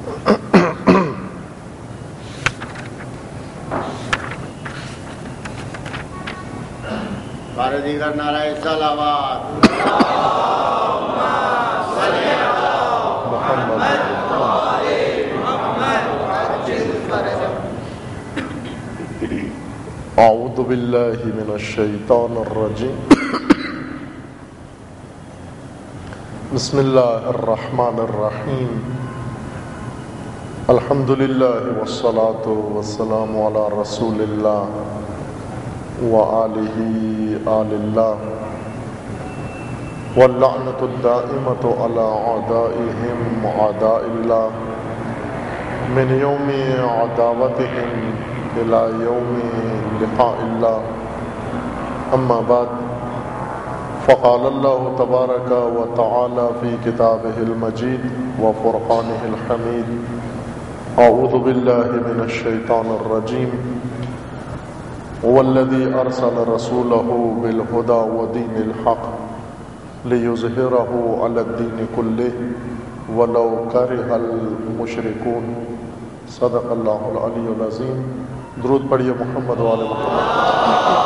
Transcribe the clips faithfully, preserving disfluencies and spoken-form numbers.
سارے دیگر نعرہ صلوات اعوذ باللہ من الشیطان الرجیم بسم اللہ الرحمن الرحیم الحمد للہ والصلاة والسلام علی رسول اللہ وآلہ آل اللہ واللعنۃ الدائمۃ علی اعدائہم اعداء اللہ من یوم عداوتہم الی یوم لقاء اللہ اما بعد فقال اللہ تبارک و تعالی فی کتابہ المجید وفرقانہ الحمید اعوذ باللہ من الشیطان الرجیم والذی ارسل رسولہ بالہدی ودین الحق لیظہرہ علی الدین کلہ ولو کرہ المشرکون صدق اللہ العلی العظیم۔ درود پڑھیے محمد وآل محمد۔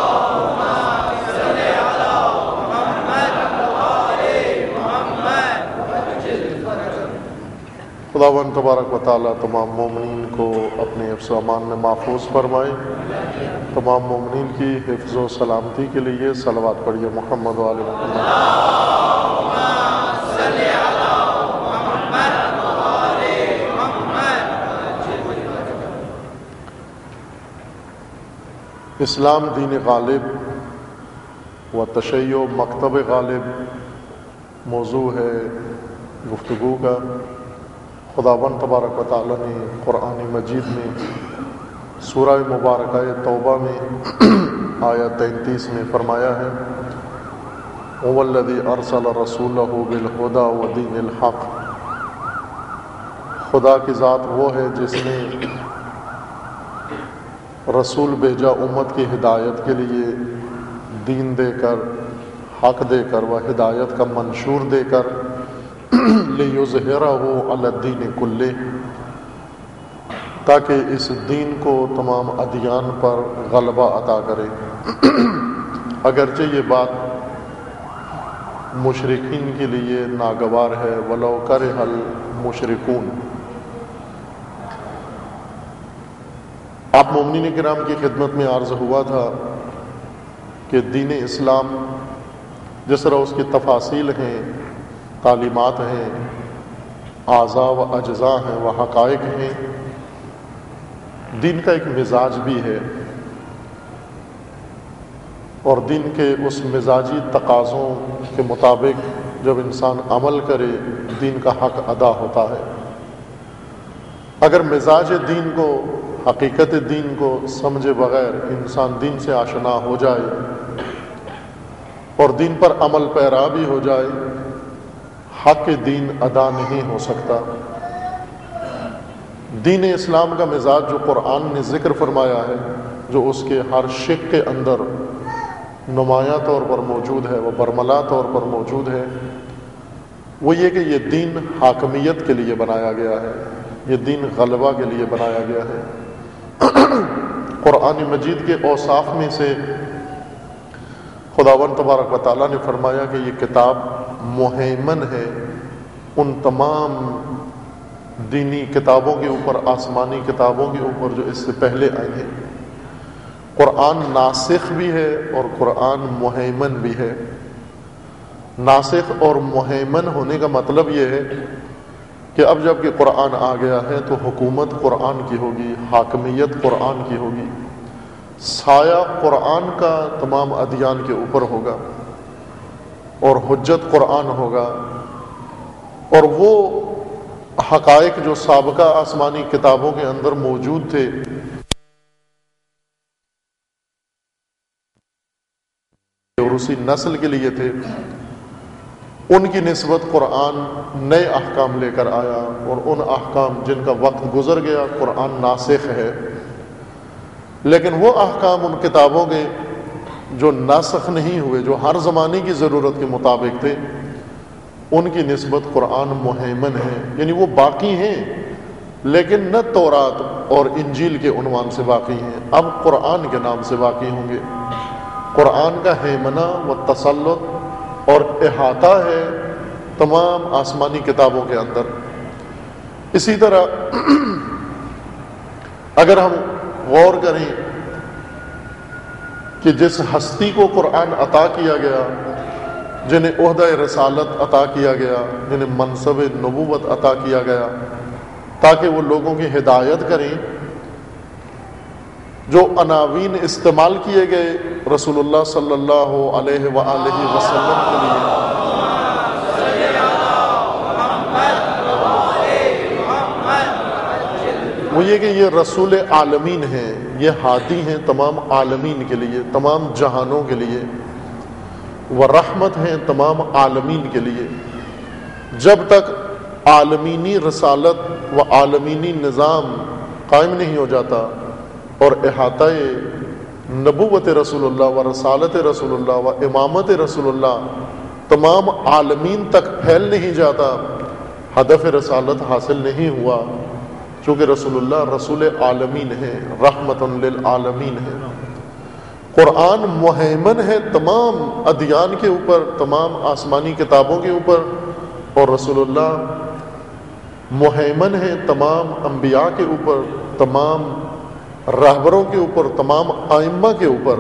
خداوند تبارک و تعالیٰ تمام مومنین کو اپنے حفظ و امان میں محفوظ فرمائے۔ تمام مومنین کی حفظ و سلامتی کے لیے صلوات پڑھیے محمد وآل محمد۔ اسلام دین غالب و تشیع مکتب غالب موضوع ہے گفتگو کا۔ خداوند تبارک و تعالیٰ نے قرآن مجید میں سورہ مبارکہ توبہ میں آیت تینتیس میں فرمایا ہے هو الذی ارسل رسولہ بالہدی ودین الحق۔ خدا کی ذات وہ ہے جس نے رسول بھیجا امت کی ہدایت کے لیے، دین دے کر، حق دے کر و ہدایت کا منشور دے کر، لیظہرہ علی الدین کلہ، تاکہ اس دین کو تمام ادیان پر غلبہ عطا کرے۔ اگرچہ یہ بات مشرکین کے لیے ناگوار ہے، ولو کرہ المشرکون۔ آپ مومنین کرام کی خدمت میں عرض ہوا تھا کہ دین اسلام جس طرح اس کی تفاصیل ہیں، تعلیمات ہیں، اعضاء و اجزاء ہیں و حقائق ہیں، دین کا ایک مزاج بھی ہے، اور دین کے اس مزاجی تقاضوں کے مطابق جب انسان عمل کرے دین کا حق ادا ہوتا ہے۔ اگر مزاج دین کو، حقیقت دین کو سمجھے بغیر انسان دین سے آشنا ہو جائے اور دین پر عمل پیرا بھی ہو جائے، حق دین ادا نہیں ہو سکتا۔ دین اسلام کا مزاج جو قرآن نے ذکر فرمایا ہے، جو اس کے ہر شق کے اندر نمایاں طور پر موجود ہے، وہ برملا طور پر موجود ہے، وہ یہ کہ یہ دین حاکمیت کے لیے بنایا گیا ہے، یہ دین غلبہ کے لیے بنایا گیا ہے۔ قرآن مجید کے اوصاف میں سے خداوند تبارک و تعالیٰ نے فرمایا کہ یہ کتاب مہیمن ہے ان تمام دینی کتابوں کے اوپر، آسمانی کتابوں کے اوپر جو اس سے پہلے آئی ہیں۔ قرآن ناسخ بھی ہے اور قرآن مہیمن بھی ہے۔ ناسخ اور مہیمن ہونے کا مطلب یہ ہے کہ اب جب کہ قرآن آ گیا ہے تو حکومت قرآن کی ہوگی، حاکمیت قرآن کی ہوگی، سایہ قرآن کا تمام ادیان کے اوپر ہوگا اور حجت قرآن ہوگا، اور وہ حقائق جو سابقہ آسمانی کتابوں کے اندر موجود تھے اور اسی نسل کے لیے تھے، ان کی نسبت قرآن نئے احکام لے کر آیا، اور ان احکام جن کا وقت گزر گیا قرآن ناسخ ہے، لیکن وہ احکام ان کتابوں کے جو ناسخ نہیں ہوئے، جو ہر زمانے کی ضرورت کے مطابق تھے، ان کی نسبت قرآن مہیمن ہے، یعنی وہ باقی ہیں لیکن نہ تورات اور انجیل کے عنوان سے واقعی ہیں، اب قرآن کے نام سے واقعی ہوں گے۔ قرآن کا ہیمنہ و تسلط اور احاطہ ہے تمام آسمانی کتابوں کے اندر۔ اسی طرح اگر ہم غور کریں کہ جس ہستی کو قرآن عطا کیا گیا، جنہیں عہدہ رسالت عطا کیا گیا، جنہیں منصب نبوت عطا کیا گیا تاکہ وہ لوگوں کی ہدایت کریں، جو عناوین استعمال کیے گئے رسول اللہ صلی اللہ علیہ وآلہ وسلم کے لیے، وہ یہ کہ یہ رسول عالمین ہیں، یہ ہادی ہیں تمام عالمین کے لیے، تمام جہانوں کے لیے، وہ رحمت ہیں تمام عالمین کے لیے۔ جب تک عالمینی رسالت و عالمینی نظام قائم نہیں ہو جاتا اور احاطہ نبوت رسول اللہ و رسالت رسول اللہ و امامت رسول اللہ تمام عالمین تک پھیل نہیں جاتا، ہدف رسالت حاصل نہیں ہوا، چونکہ رسول اللہ رسول عالمین ہے، رحمت للعالمین ہے۔ قرآن مہیمن ہے تمام ادیان کے اوپر، تمام آسمانی کتابوں کے اوپر، اور رسول اللہ مہیمن ہے تمام انبیاء کے اوپر، تمام رہبروں کے اوپر، تمام ائمہ کے اوپر۔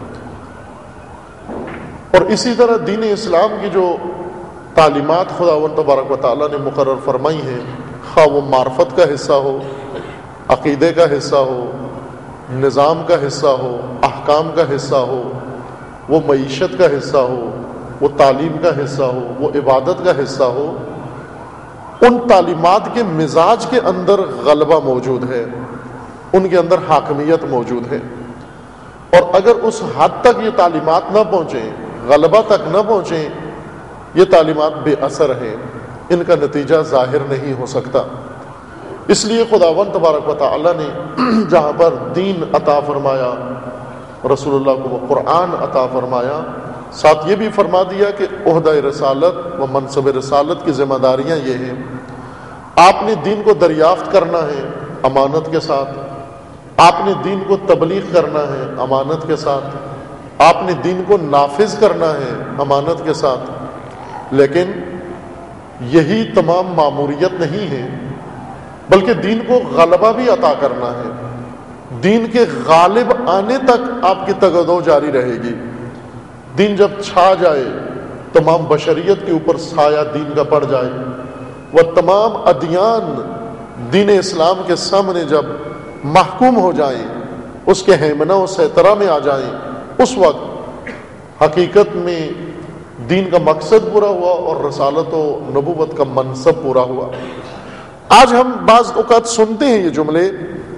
اور اسی طرح دین اسلام کی جو تعلیمات خداوند تبارک و تعالیٰ نے مقرر فرمائی ہیں، خواہ وہ معرفت کا حصہ ہو، عقیدے کا حصہ ہو، نظام کا حصہ ہو، احکام کا حصہ ہو، وہ معیشت کا حصہ ہو، وہ تعلیم کا حصہ ہو، وہ عبادت کا حصہ ہو، ان تعلیمات کے مزاج کے اندر غلبہ موجود ہے، ان کے اندر حاکمیت موجود ہے۔ اور اگر اس حد تک یہ تعلیمات نہ پہنچیں، غلبہ تک نہ پہنچیں، یہ تعلیمات بے اثر ہیں، ان کا نتیجہ ظاہر نہیں ہو سکتا۔ اس لیے خداوند تبارک و تعالیٰ نے جہاں پر دین عطا فرمایا، رسول اللہ کو وہ قرآن عطا فرمایا، ساتھ یہ بھی فرما دیا کہ عہدہ رسالت و منصب رسالت کی ذمہ داریاں یہ ہیں، آپ نے دین کو دریافت کرنا ہے امانت کے ساتھ، آپ نے دین کو تبلیغ کرنا ہے امانت کے ساتھ، آپ نے دین کو نافذ کرنا ہے امانت کے ساتھ۔ لیکن یہی تمام ماموریت نہیں ہے، بلکہ دین کو غلبہ بھی عطا کرنا ہے، دین کے غالب آنے تک آپ کی تگدو جاری رہے گی۔ دین جب چھا جائے، تمام بشریت کے اوپر سایہ دین کا پڑ جائے، وہ تمام ادیان دین اسلام کے سامنے جب محکوم ہو جائیں، اس کے ہیمنہ و سیطرہ میں آ جائیں، اس وقت حقیقت میں دین کا مقصد پورا ہوا اور رسالت و نبوت کا منصب پورا ہوا۔ آج ہم بعض اوقات سنتے ہیں یہ جملے،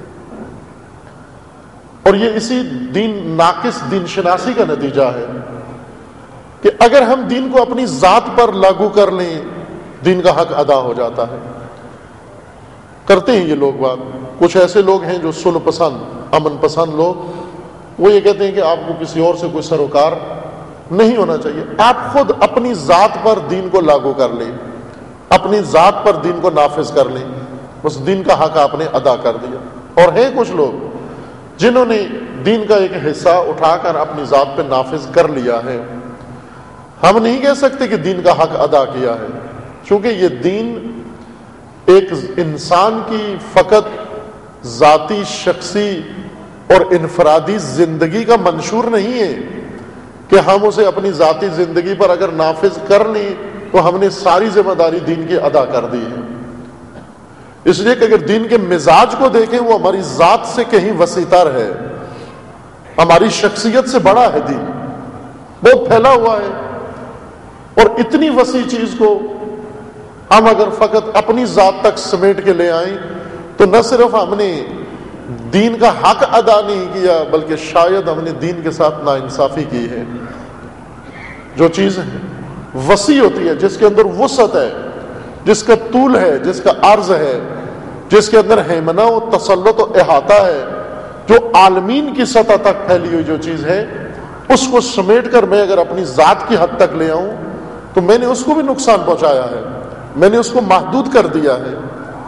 اور یہ اسی دین ناقص دین شناسی کا نتیجہ ہے کہ اگر ہم دین کو اپنی ذات پر لاگو کر لیں، دین کا حق ادا ہو جاتا ہے۔ کرتے ہیں یہ لوگ بات، کچھ ایسے لوگ ہیں جو سن پسند، امن پسند لوگ، وہ یہ کہتے ہیں کہ آپ کو کسی اور سے کوئی سروکار نہیں ہونا چاہیے، آپ خود اپنی ذات پر دین کو لاگو کر لیں، اپنی ذات پر دین کو نافذ کر لیں، اس دین کا حق آپ نے ادا کر دیا۔ اور ہیں کچھ لوگ جنہوں نے دین کا ایک حصہ اٹھا کر اپنی ذات پہ نافذ کر لیا ہے۔ ہم نہیں کہہ سکتے کہ دین کا حق ادا کیا ہے، چونکہ یہ دین ایک انسان کی فقط ذاتی، شخصی اور انفرادی زندگی کا منشور نہیں ہے کہ ہم اسے اپنی ذاتی زندگی پر اگر نافذ کر لیں تو ہم نے ساری ذمہ داری دین کی ادا کر دی ہے۔ اس لیے کہ اگر دین کے مزاج کو دیکھیں، وہ ہماری ذات سے کہیں وسیع تر ہے، ہماری شخصیت سے بڑا ہے، دین بہت پھیلا ہوا ہے، اور اتنی وسیع چیز کو ہم اگر فقط اپنی ذات تک سمیٹ کے لے آئیں تو نہ صرف ہم نے دین کا حق ادا نہیں کیا، بلکہ شاید ہم نے دین کے ساتھ ناانصافی کی ہے۔ جو چیز وسیع ہوتی ہے، جس کے اندر وسعت ہے، جس کا طول ہے، جس کا عرض ہے، جس کے اندر ہیمنہ و تسلط و احاطہ ہے، جو عالمین کی سطح تک پھیلی ہوئی جو چیز ہے، اس کو سمیٹ کر میں اگر اپنی ذات کی حد تک لے آؤں تو میں نے اس کو بھی نقصان پہنچایا ہے، میں نے اس کو محدود کر دیا ہے۔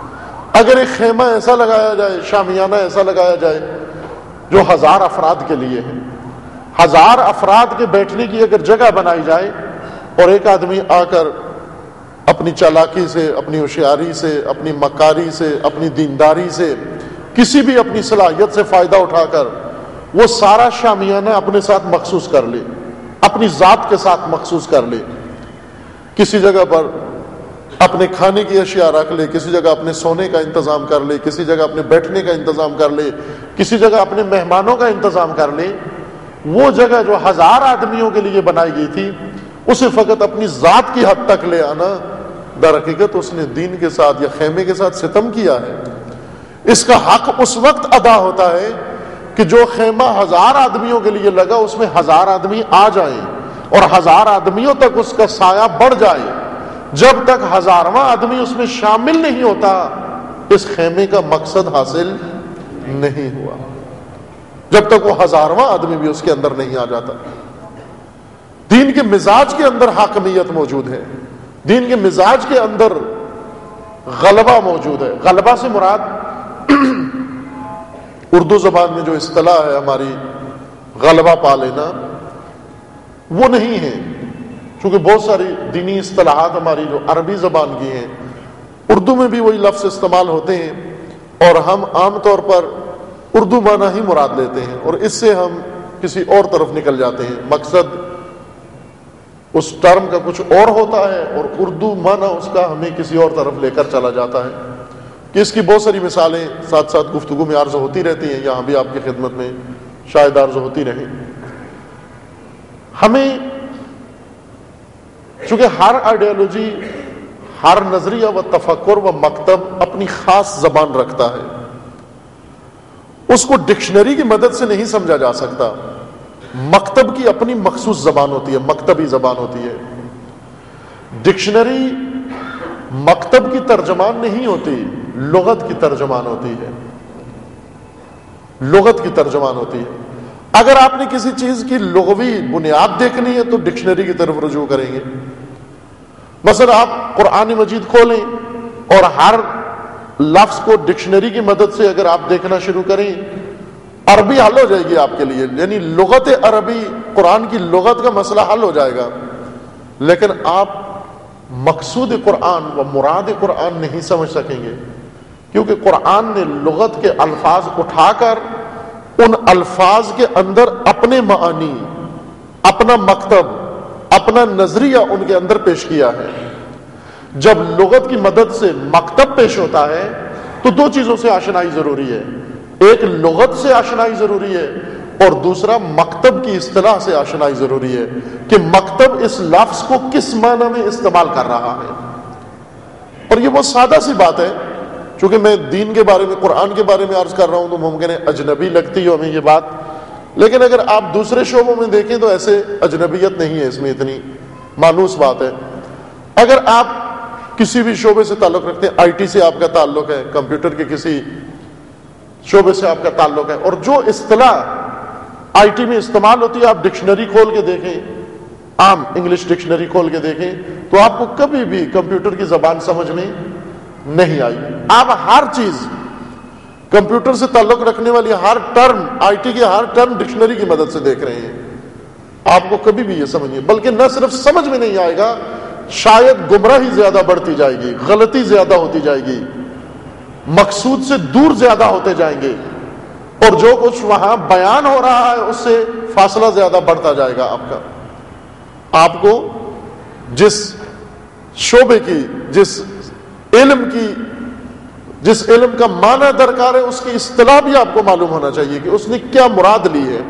اگر ایک خیمہ ایسا لگایا جائے، شامیانہ ایسا لگایا جائے جو ہزار افراد کے لیے ہے، ہزار افراد کے بیٹھنے کی اگر جگہ بنائی جائے، اور ایک آدمی آ کر اپنی چالاکی سے، اپنی ہوشیاری سے، اپنی مکاری سے، اپنی دینداری سے، کسی بھی اپنی صلاحیت سے فائدہ اٹھا کر وہ سارا شامیانہ اپنے ساتھ مخصوص کر لے، اپنی ذات کے ساتھ مخصوص کر لے، کسی جگہ پر اپنے کھانے کی اشیاء رکھ لے، کسی جگہ اپنے سونے کا انتظام کر لے، کسی جگہ اپنے بیٹھنے کا انتظام کر لے، کسی جگہ اپنے مہمانوں کا انتظام کر لے، وہ جگہ جو ہزار آدمیوں کے لیے بنائی گئی تھی اسے فقط اپنی ذات کی حد تک لے آنا، در حقیقت اس نے دین کے ساتھ یا خیمے کے ساتھ ستم کیا ہے۔ اس کا حق اس وقت ادا ہوتا ہے کہ جو خیمہ ہزار آدمیوں کے لیے لگا اس میں ہزار آدمی آ جائیں اور ہزار آدمیوں تک اس کا سایہ بڑھ جائے۔ جب تک ہزارواں آدمی اس میں شامل نہیں ہوتا اس خیمے کا مقصد حاصل نہیں ہوا، جب تک وہ ہزارواں آدمی بھی اس کے اندر نہیں آ جاتا۔ دین کے مزاج کے اندر حاکمیت موجود ہے، دین کے مزاج کے اندر غلبہ موجود ہے۔ غلبہ سے مراد اردو زبان میں جو اصطلاح ہے ہماری غلبہ پا لینا، وہ نہیں ہے، چونکہ بہت ساری دینی اصطلاحات ہماری جو عربی زبان کی ہیں اردو میں بھی وہی لفظ استعمال ہوتے ہیں، اور ہم عام طور پر اردو معنی ہی مراد لیتے ہیں، اور اس سے ہم کسی اور طرف نکل جاتے ہیں۔ مقصد اس ٹرم کا کچھ اور ہوتا ہے اور اردو معنی اس کا ہمیں کسی اور طرف لے کر چلا جاتا ہے، کہ اس کی بہت ساری مثالیں ساتھ ساتھ گفتگو میں عرض ہوتی رہتی ہیں، یہاں بھی آپ کی خدمت میں شاید عرض ہوتی رہیں۔ ہمیں چونکہ ہر آئیڈیالوجی، ہر نظریہ و تفکر و مکتب اپنی خاص زبان رکھتا ہے، اس کو ڈکشنری کی مدد سے نہیں سمجھا جا سکتا۔ مکتب کی اپنی مخصوص زبان ہوتی ہے، مکتبی زبان ہوتی ہے۔ ڈکشنری مکتب کی ترجمان نہیں ہوتی، لغت کی ترجمان ہوتی ہے، لغت کی ترجمان ہوتی ہے۔ اگر آپ نے کسی چیز کی لغوی بنیاد دیکھنی ہے تو ڈکشنری کی طرف رجوع کریں گے۔ مثلا آپ قرآن مجید کھولیں اور ہر لفظ کو ڈکشنری کی مدد سے اگر آپ دیکھنا شروع کریں، عربی حل ہو جائے گی آپ کے لیے، یعنی لغت عربی، قرآن کی لغت کا مسئلہ حل ہو جائے گا، لیکن آپ مقصود قرآن و مراد قرآن نہیں سمجھ سکیں گے، کیونکہ قرآن نے لغت کے الفاظ اٹھا کر ان الفاظ کے اندر اپنے معانی، اپنا مکتب، اپنا نظریہ ان کے اندر پیش کیا ہے۔ جب لغت کی مدد سے مکتب پیش ہوتا ہے تو دو چیزوں سے آشنائی ضروری ہے، ایک لغت سے آشنائی ضروری ہے اور دوسرا مکتب کی اصطلاح سے آشنائی ضروری ہے، کہ مکتب اس لفظ کو کس معنی میں استعمال کر رہا ہے۔ اور یہ بہت سادہ سی بات ہے، چونکہ میں دین کے بارے میں، قرآن کے بارے میں عرض کر رہا ہوں تو ممکن ہے اجنبی لگتی ہو ہمیں یہ بات، لیکن اگر آپ دوسرے شعبوں میں دیکھیں تو ایسے اجنبیت نہیں ہے، اس میں اتنی مانوس بات ہے۔ اگر آپ کسی بھی شعبے سے تعلق رکھتے ہیں، آئی ٹی سے آپ کا تعلق ہے، کمپیوٹر کے کسی شعبے سے آپ کا تعلق ہے، اور جو اصطلاح آئی ٹی میں استعمال ہوتی ہے آپ ڈکشنری کھول کے دیکھیں، عام انگلش ڈکشنری کھول کے دیکھیں تو آپ کو کبھی بھی کمپیوٹر کی زبان سمجھ میں نہیں آئی۔ آپ ہر چیز کمپیوٹر سے تعلق رکھنے والی ہر ٹرم، آئی ٹی کی ہر ٹرم ڈکشنری کی مدد سے دیکھ رہے ہیں، آپ کو کبھی بھی یہ سمجھ نہیں، بلکہ نہ صرف سمجھ میں نہیں آئے گا، شاید گمراہی زیادہ بڑھتی جائے گی، غلطی زیادہ ہوتی جائے گی، مقصود سے دور زیادہ ہوتے جائیں گے، اور جو کچھ وہاں بیان ہو رہا ہے اس سے فاصلہ زیادہ بڑھتا جائے گا آپ کا۔ آپ کو جس شعبے کی، جس علم کی، جس علم کا معنی درکار ہے اس کی اصطلاح بھی آپ کو معلوم ہونا چاہیے کہ اس نے کیا مراد لی ہے۔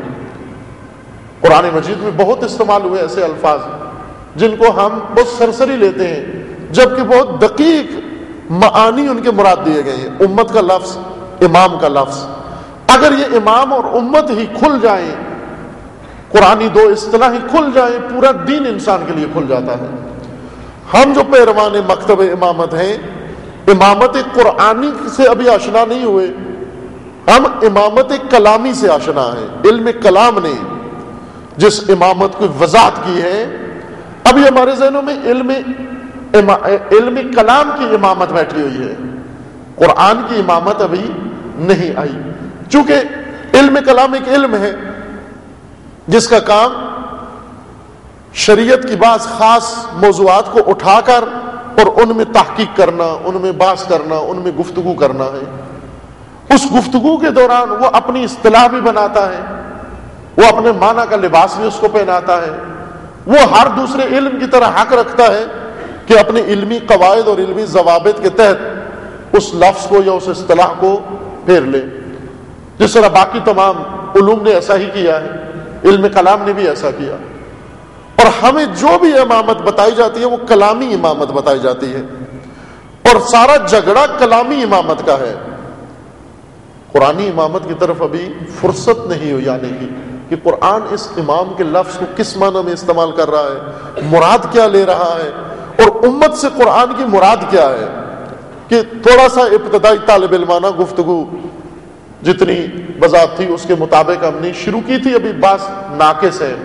قرآن مجید میں بہت استعمال ہوئے ایسے الفاظ جن کو ہم بہت سرسری لیتے ہیں، جبکہ بہت دقیق معانی ان کے مراد دیے گئے ہیں۔ امت کا لفظ، امام کا لفظ، اگر یہ امام اور امت ہی کھل جائیں، قرآنی دو اصطلاح ہی کھل جائیں، پورا دین انسان کے لیے کھل جاتا ہے۔ ہم جو پیروان مکتب امامت ہیں، امامت قرآنی سے ابھی آشنا نہیں ہوئے، ہم امامت کلامی سے آشنا ہیں۔ علم کلام نے جس امامت کو وضاحت کی ہے، ابھی ہمارے ذہنوں میں علم علم کلام کی امامت بیٹھی ہوئی ہے۔ قرآن کی امامت ابھی نہیں آئی، چونکہ علم کلام ایک علم ہے جس کا کام شریعت کی بعض خاص موضوعات کو اٹھا کر اور ان میں تحقیق کرنا، ان میں بحث کرنا، ان میں گفتگو کرنا ہے۔ اس گفتگو کے دوران وہ اپنی اصطلاح بھی بناتا ہے، وہ اپنے معنی کا لباس بھی اس کو پہناتا ہے، وہ ہر دوسرے علم کی طرح حق رکھتا ہے کہ اپنے علمی قواعد اور علمی ضوابط کے تحت اس لفظ کو یا اس اصطلاح کو پھیر لے، جس طرح باقی تمام علوم نے ایسا ہی کیا ہے، علم کلام نے بھی ایسا کیا۔ اور ہمیں جو بھی امامت بتائی جاتی ہے وہ کلامی امامت بتائی جاتی ہے، اور سارا جھگڑا کلامی امامت کا ہے۔ قرآنی امامت کی طرف ابھی فرصت نہیں ہوئی آنے کی کہ قرآن اس امام کے لفظ کو کس معنی میں استعمال کر رہا ہے، مراد کیا لے رہا ہے، اور امت سے قرآن کی مراد کیا ہے۔ کہ تھوڑا سا ابتدائی طالب علمانہ گفتگو جتنی وضاحت تھی اس کے مطابق ہم نے شروع کی تھی، ابھی بعض ناقص ہے۔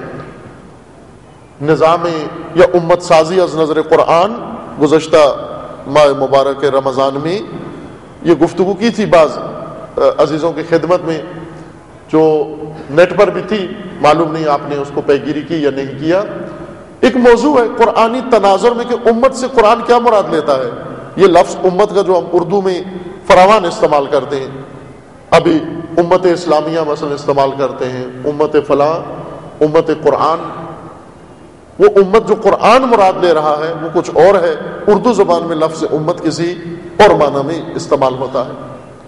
نظام یا امت سازی از نظر قرآن گزشتہ ماہ مبارک رمضان میں یہ گفتگو کی تھی بعض عزیزوں کی خدمت میں، جو نیٹ پر بھی تھی، معلوم نہیں آپ نے اس کو پیگیری کی یا نہیں کیا۔ ایک موضوع ہے قرآنی تناظر میں کہ امت سے قرآن کیا مراد لیتا ہے۔ یہ لفظ امت کا جو ہم اردو میں فراوان استعمال کرتے ہیں، ابھی امت اسلامیہ مثلا استعمال کرتے ہیں، امت فلاں، امت قرآن، وہ امت جو قرآن مراد لے رہا ہے وہ کچھ اور ہے۔ اردو زبان میں لفظ امت کسی اور معنی میں استعمال ہوتا ہے۔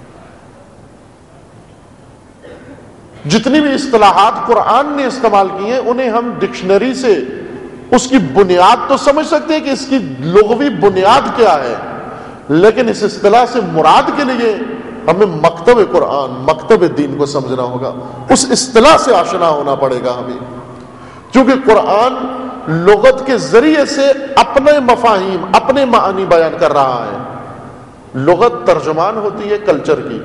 جتنی بھی اصطلاحات قرآن نے استعمال کی ہیں انہیں ہم ڈکشنری سے اس کی بنیاد تو سمجھ سکتے ہیں کہ اس کی لغوی بنیاد کیا ہے، لیکن اس اصطلاح سے مراد کے لیے ہمیں مکتب قرآن، مکتب دین کو سمجھنا ہوگا، اس اصطلاح سے آشنا ہونا پڑے گا ہمیں، کیونکہ قرآن لغت کے ذریعے سے اپنے مفاہیم، اپنے معنی بیان کر رہا ہے۔ لغت ترجمان ہوتی ہے کلچر کی،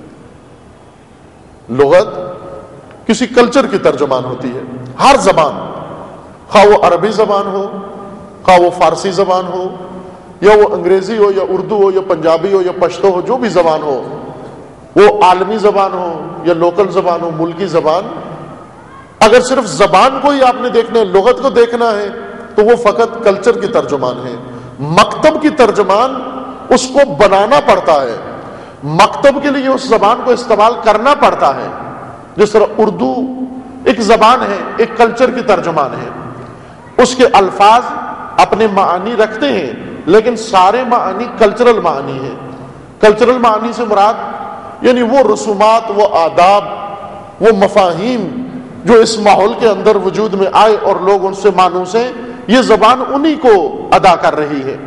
لغت کسی کلچر کی ترجمان ہوتی ہے۔ ہر زبان، خواہ وہ عربی زبان ہو، خواہ وہ فارسی زبان ہو، یا وہ انگریزی ہو یا اردو ہو یا پنجابی ہو یا پشتو ہو، جو بھی زبان ہو، وہ عالمی زبان ہو یا لوکل زبان ہو، ملکی زبان، اگر صرف زبان کو ہی آپ نے دیکھنا ہے، لغت کو دیکھنا ہے، تو وہ فقط کلچر کی ترجمان ہے۔ مکتب کی ترجمان اس کو بنانا پڑتا ہے، مکتب کے لیے اس زبان کو استعمال کرنا پڑتا ہے۔ جس طرح اردو ایک زبان ہے، ایک کلچر کی ترجمان ہے، اس کے الفاظ اپنے معنی رکھتے ہیں لیکن سارے معنی کلچرل معنی ہیں۔ کلچرل معنی سے مراد یعنی وہ رسومات، وہ آداب، وہ مفاہیم جو اس ماحول کے اندر وجود میں آئے اور لوگ ان سے مانوس ہیں، یہ زبان انہی کو ادا کر رہی ہے۔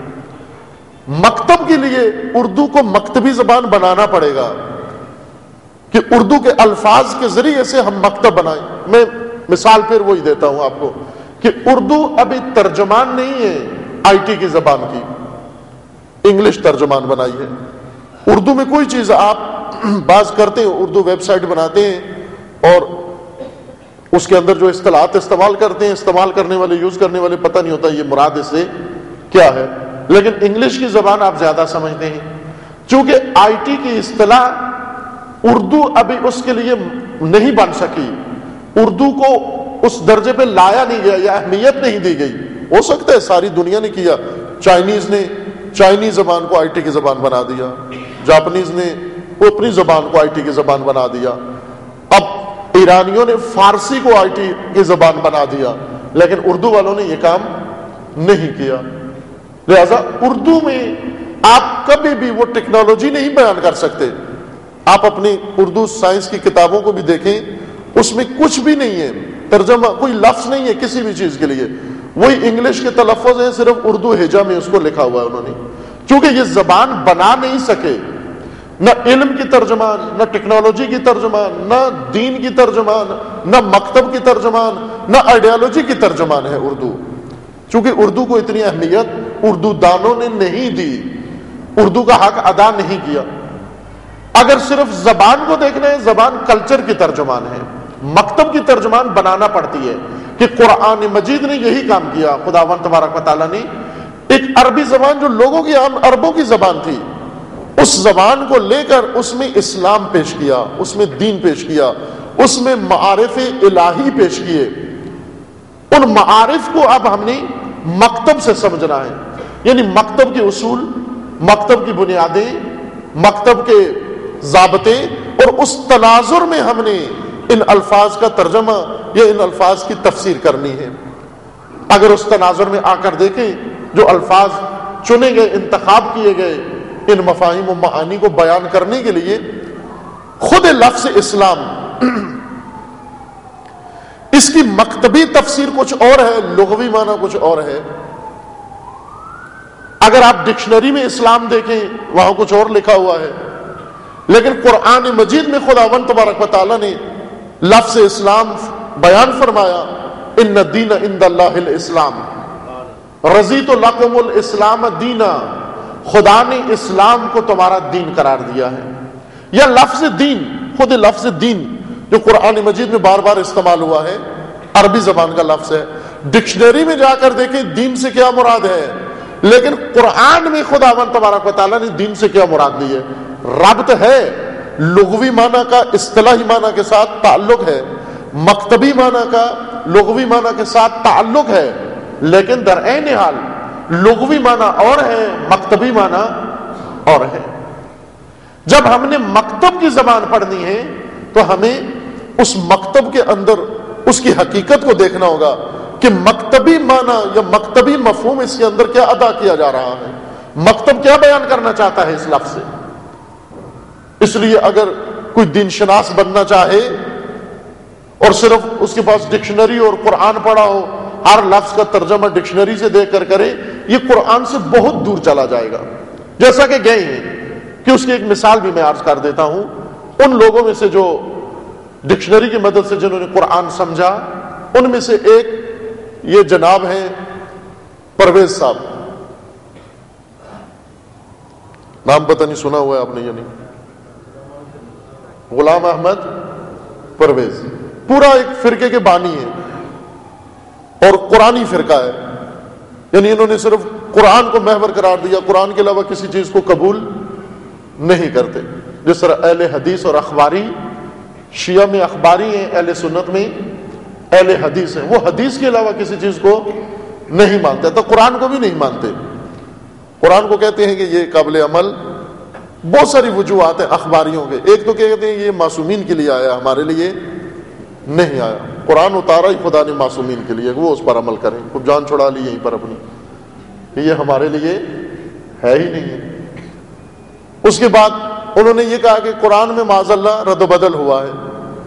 مکتب کے لیے اردو کو مکتبی زبان بنانا پڑے گا کہ اردو کے الفاظ کے ذریعے سے ہم مکتب بنائیں۔ میں مثال پھر وہی دیتا ہوں آپ کو کہ اردو ابھی ترجمان نہیں ہے آئی ٹی کی زبان کی، انگلش ترجمان بنائی ہے۔ اردو میں کوئی چیز آپ باز کرتے ہیں، اردو ویب سائٹ بناتے ہیں اور اس کے اندر جو اصطلاحات استعمال کرتے ہیں، استعمال کرنے والے، یوز کرنے والے پتہ نہیں ہوتا یہ مراد اس سے کیا ہے، لیکن انگلش کی زبان آپ زیادہ سمجھتے ہیں۔ چونکہ آئی ٹی کی اصطلاح اردو ابھی اس کے لیے نہیں بن سکی، اردو کو اس درجے پہ لایا نہیں گیا یا اہمیت نہیں دی گئی۔ ہو سکتا ہے ساری دنیا نے کیا، چائنیز نے چائنیز زبان کو آئی ٹی کی زبان بنا دیا، جاپنیز نے وہ اپنی زبان کو آئی ٹی کی زبان بنا دیا، اب ایرانیوں نے فارسی کو آئی ٹی کی زبان بنا دیا، لیکن اردو والوں نے یہ کام نہیں کیا۔ لہذا اردو میں آپ کبھی بھی وہ ٹیکنالوجی نہیں بیان کر سکتے۔ آپ اپنی اردو سائنس کی کتابوں کو بھی دیکھیں، اس میں کچھ بھی نہیں ہے، ترجمہ کوئی لفظ نہیں ہے کسی بھی چیز کے لیے، وہی انگلش کے تلفظ ہیں، صرف اردو ہجا میں اس کو لکھا ہوا ہے انہوں نے، چونکہ یہ زبان بنا نہیں سکے۔ نہ علم کی ترجمان، نہ ٹیکنالوجی کی ترجمان، نہ دین کی ترجمان، نہ مکتب کی ترجمان، نہ آئیڈیالوجی کی ترجمان ہے اردو، چونکہ اردو کو اتنی اہمیت اردو دانوں نے نہیں دی، اردو کا حق ادا نہیں کیا۔ اگر صرف زبان کو دیکھنا ہے، زبان کلچر کی ترجمان ہے، مکتب کی ترجمان بنانا پڑتی ہے کہ قرآن مجید نے یہی کام کیا۔ خداوند تبارک و تعالیٰ نے ایک عربی زبان جو لوگوں کی عام عربوں کی زبان تھی، اس زبان کو لے کر اس میں اسلام پیش کیا، اس میں دین پیش کیا، اس میں معارف الہی پیش کیے. ان معارف کو اب ہم نے مکتب سے سمجھنا ہے، یعنی مکتب کے اصول، مکتب کی بنیادیں، مکتب کے ضابطے، اور اس تناظر میں ہم نے ان الفاظ کا ترجمہ یا ان الفاظ کی تفسیر کرنی ہے. اگر اس تناظر میں آ کر دیکھیں جو الفاظ چنے گئے، انتخاب کیے گئے ان مفاہیم و معانی کو بیان کرنے کے لیے، خود لفظ اسلام اس کی مکتبی تفسیر کچھ اور ہے، لغوی معنی کچھ اور ہے. اگر آپ ڈکشنری میں اسلام دیکھیں وہاں کچھ اور لکھا ہوا ہے، لیکن قرآن مجید میں خداوند تبارک و تعالیٰ نے لفظ اسلام بیان فرمایا، ان الدین عند اللہ الاسلام، رضیت لکم الاسلام دینا، خدا نے اسلام کو تمہارا دین قرار دیا ہے. یا لفظ دین، خود لفظ دین جو قرآن مجید میں بار بار استعمال ہوا ہے، عربی زبان کا لفظ ہے. ڈکشنری میں جا کر دیکھیں دین سے کیا مراد ہے، لیکن قرآن میں خداوند تبارک و تعالیٰ نے دین سے کیا مراد لی ہے. ربط ہے، لغوی معنی کا اصطلاحی معنی کے ساتھ تعلق ہے، مکتبی معنی کا لغوی معنی کے ساتھ تعلق ہے، لیکن در عین حال لغوی معنی اور ہے، مکتبی معنی اور ہے. جب ہم نے مکتب کی زبان پڑھنی ہے تو ہمیں اس مکتب کے اندر اس کی حقیقت کو دیکھنا ہوگا کہ مکتبی معنی یا مکتبی مفہوم اس کے اندر کیا ادا کیا جا رہا ہے، مکتب کیا بیان کرنا چاہتا ہے اس لفظ سے. اس لیے اگر کوئی دین شناس بننا چاہے اور صرف اس کے پاس ڈکشنری اور قرآن پڑھا ہو، ہر لفظ کا ترجمہ ڈکشنری سے دیکھ کر کرے، یہ قرآن سے بہت دور چلا جائے گا. جیسا کہ گئے ہیں کہ اس کی ایک مثال بھی میں عرض کر دیتا ہوں. ان لوگوں میں سے جو ڈکشنری کی مدد سے جنہوں نے قرآن سمجھا، ان میں سے ایک یہ جناب ہیں پرویز صاحب، نام پتہ نہیں سنا ہوا ہے آپ نے یا نہیں، غلام احمد پرویز، پورا ایک فرقے کے بانی ہے اور قرآنی فرقہ ہے. یعنی انہوں نے صرف قرآن کو محور قرار دیا، قرآن کے علاوہ کسی چیز کو قبول نہیں کرتے. جس طرح اہل حدیث اور اخباری، شیعہ میں اخباری ہیں، اہل سنت میں اہل حدیث ہیں، وہ حدیث کے علاوہ کسی چیز کو نہیں مانتے، تو قرآن کو بھی نہیں مانتے. قرآن کو کہتے ہیں کہ یہ قابل عمل، بہت ساری وجوہات ہیں اخباریوں کے. ایک تو کہتے ہیں یہ معصومین کے لیے آیا، ہمارے لیے نہیں آیا. قرآن اتارا ہی خدا نے معصومین کے لیے، وہ اس پر عمل کریں، خود جان چھڑا لی یہیں پر اپنی، یہ ہمارے لیے ہے ہی نہیں ہے. اس کے بعد انہوں نے یہ کہا کہ قرآن میں معاذ اللہ رد و بدل ہوا ہے.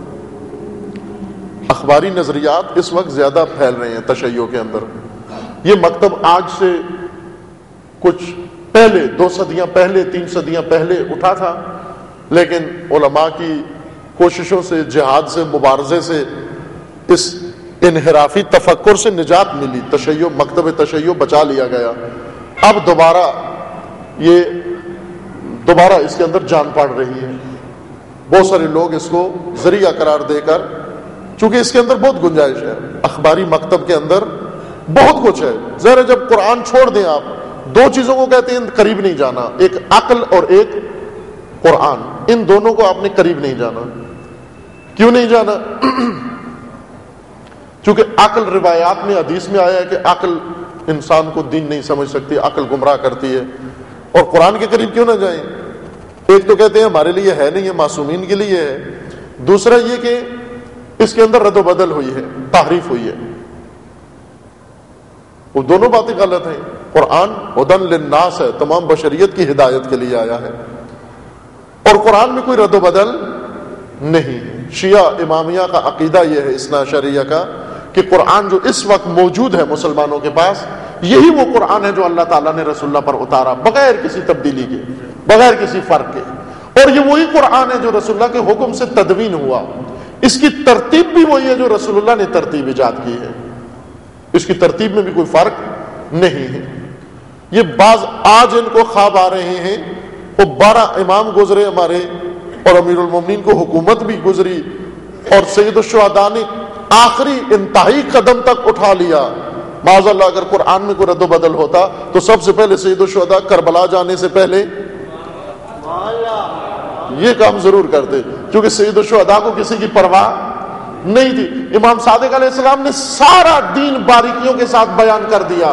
اخباری نظریات اس وقت زیادہ پھیل رہے ہیں تشیع کے اندر. یہ مکتب آج سے کچھ پہلے، دو صدیاں پہلے، تین صدیاں پہلے اٹھا تھا، لیکن علماء کی کوششوں سے، جہاد سے، مبارزے سے اس انحرافی تفکر سے نجات ملی. تشیع، مکتب تشیع بچا لیا گیا. اب دوبارہ یہ دوبارہ اس کے اندر جان پڑ رہی ہے. بہت سارے لوگ اس کو ذریعہ قرار دے کر، چونکہ اس کے اندر بہت گنجائش ہے، اخباری مکتب کے اندر بہت کچھ ہے. ذرا جب قرآن چھوڑ دیں آپ، دو چیزوں کو کہتے ہیں قریب نہیں جانا، ایک عقل اور ایک قرآن. ان دونوں کو آپ نے قریب نہیں جانا. کیوں نہیں جانا؟ چونکہ عقل روایات میں، حدیث میں آیا ہے کہ عقل انسان کو دین نہیں سمجھ سکتی، عقل گمراہ کرتی ہے. اور قرآن کے قریب کیوں نہ جائیں؟ ایک تو کہتے ہیں ہمارے لیے ہے نہیں، ہے معصومین کے لیے ہے. دوسرا یہ کہ اس کے اندر رد و بدل ہوئی ہے، تحریف ہوئی ہے. وہ دونوں باتیں غلط ہیں. قرآن ہدی للناس ہے، تمام بشریت کی ہدایت کے لیے آیا ہے، اور قرآن میں کوئی رد و بدل نہیں ہے. شیعہ امامیہ کا عقیدہ یہ ہے، اثنا عشریہ کا، کہ قرآن جو اس وقت موجود ہے مسلمانوں کے پاس، یہی وہ قرآن ہے جو اللہ تعالیٰ نے رسول اللہ پر اتارا، بغیر کسی تبدیلی کے، بغیر کسی فرق کے. اور یہ وہی قرآن ہے جو رسول اللہ کے حکم سے تدوین ہوا. اس کی ترتیب بھی وہی ہے جو رسول اللہ نے ترتیب ایجاد کی ہے. اس کی ترتیب میں بھی کوئی فرق نہیں ہے. یہ بعض آج ان کو خواب آ رہے ہیں، وہ بارہ امام گزرے ہمارے، اور امیر المومنین کو حکومت بھی گزری، اور سید الشہداء نے آخری انتہائی قدم تک اٹھا لیا. معاذ اللہ اگر قرآن میں کوئی رد و بدل ہوتا تو سب سے پہلے سید الشہداء کربلا جانے سے پہلے یہ کام ضرور کرتے، کیونکہ سید الشہداء کو کسی کی پرواہ نہیں تھی۔ امام صادق علیہ السلام نے سارا دین باریکیوں کے ساتھ بیان کر دیا۔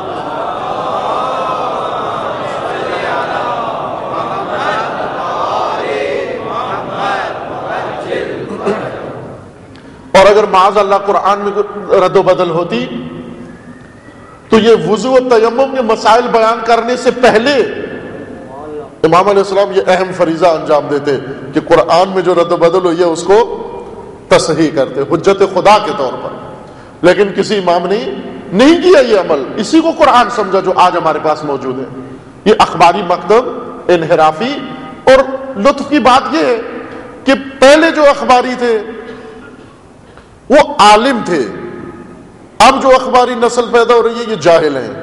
اور اگر معاذ اللہ قرآن میں رد و بدل ہوتی تو یہ وضو و تیمم کے مسائل بیان کرنے سے پہلے امام علیہ السلام یہ اہم فریضہ انجام دیتے کہ قرآن میں جو رد و بدل ہوئی ہے اس کو تصحیح کرتے، حجت خدا کے طور پر۔ لیکن کسی امام نے نہیں کیا یہ عمل، اسی کو قرآن سمجھا جو آج ہمارے پاس موجود ہے۔ یہ اخباری مکتب انحرافی، اور لطف کی بات یہ ہے کہ پہلے جو اخباری تھے وہ عالم تھے، اب جو اخباری نسل پیدا ہو رہی ہے یہ جاہل ہیں۔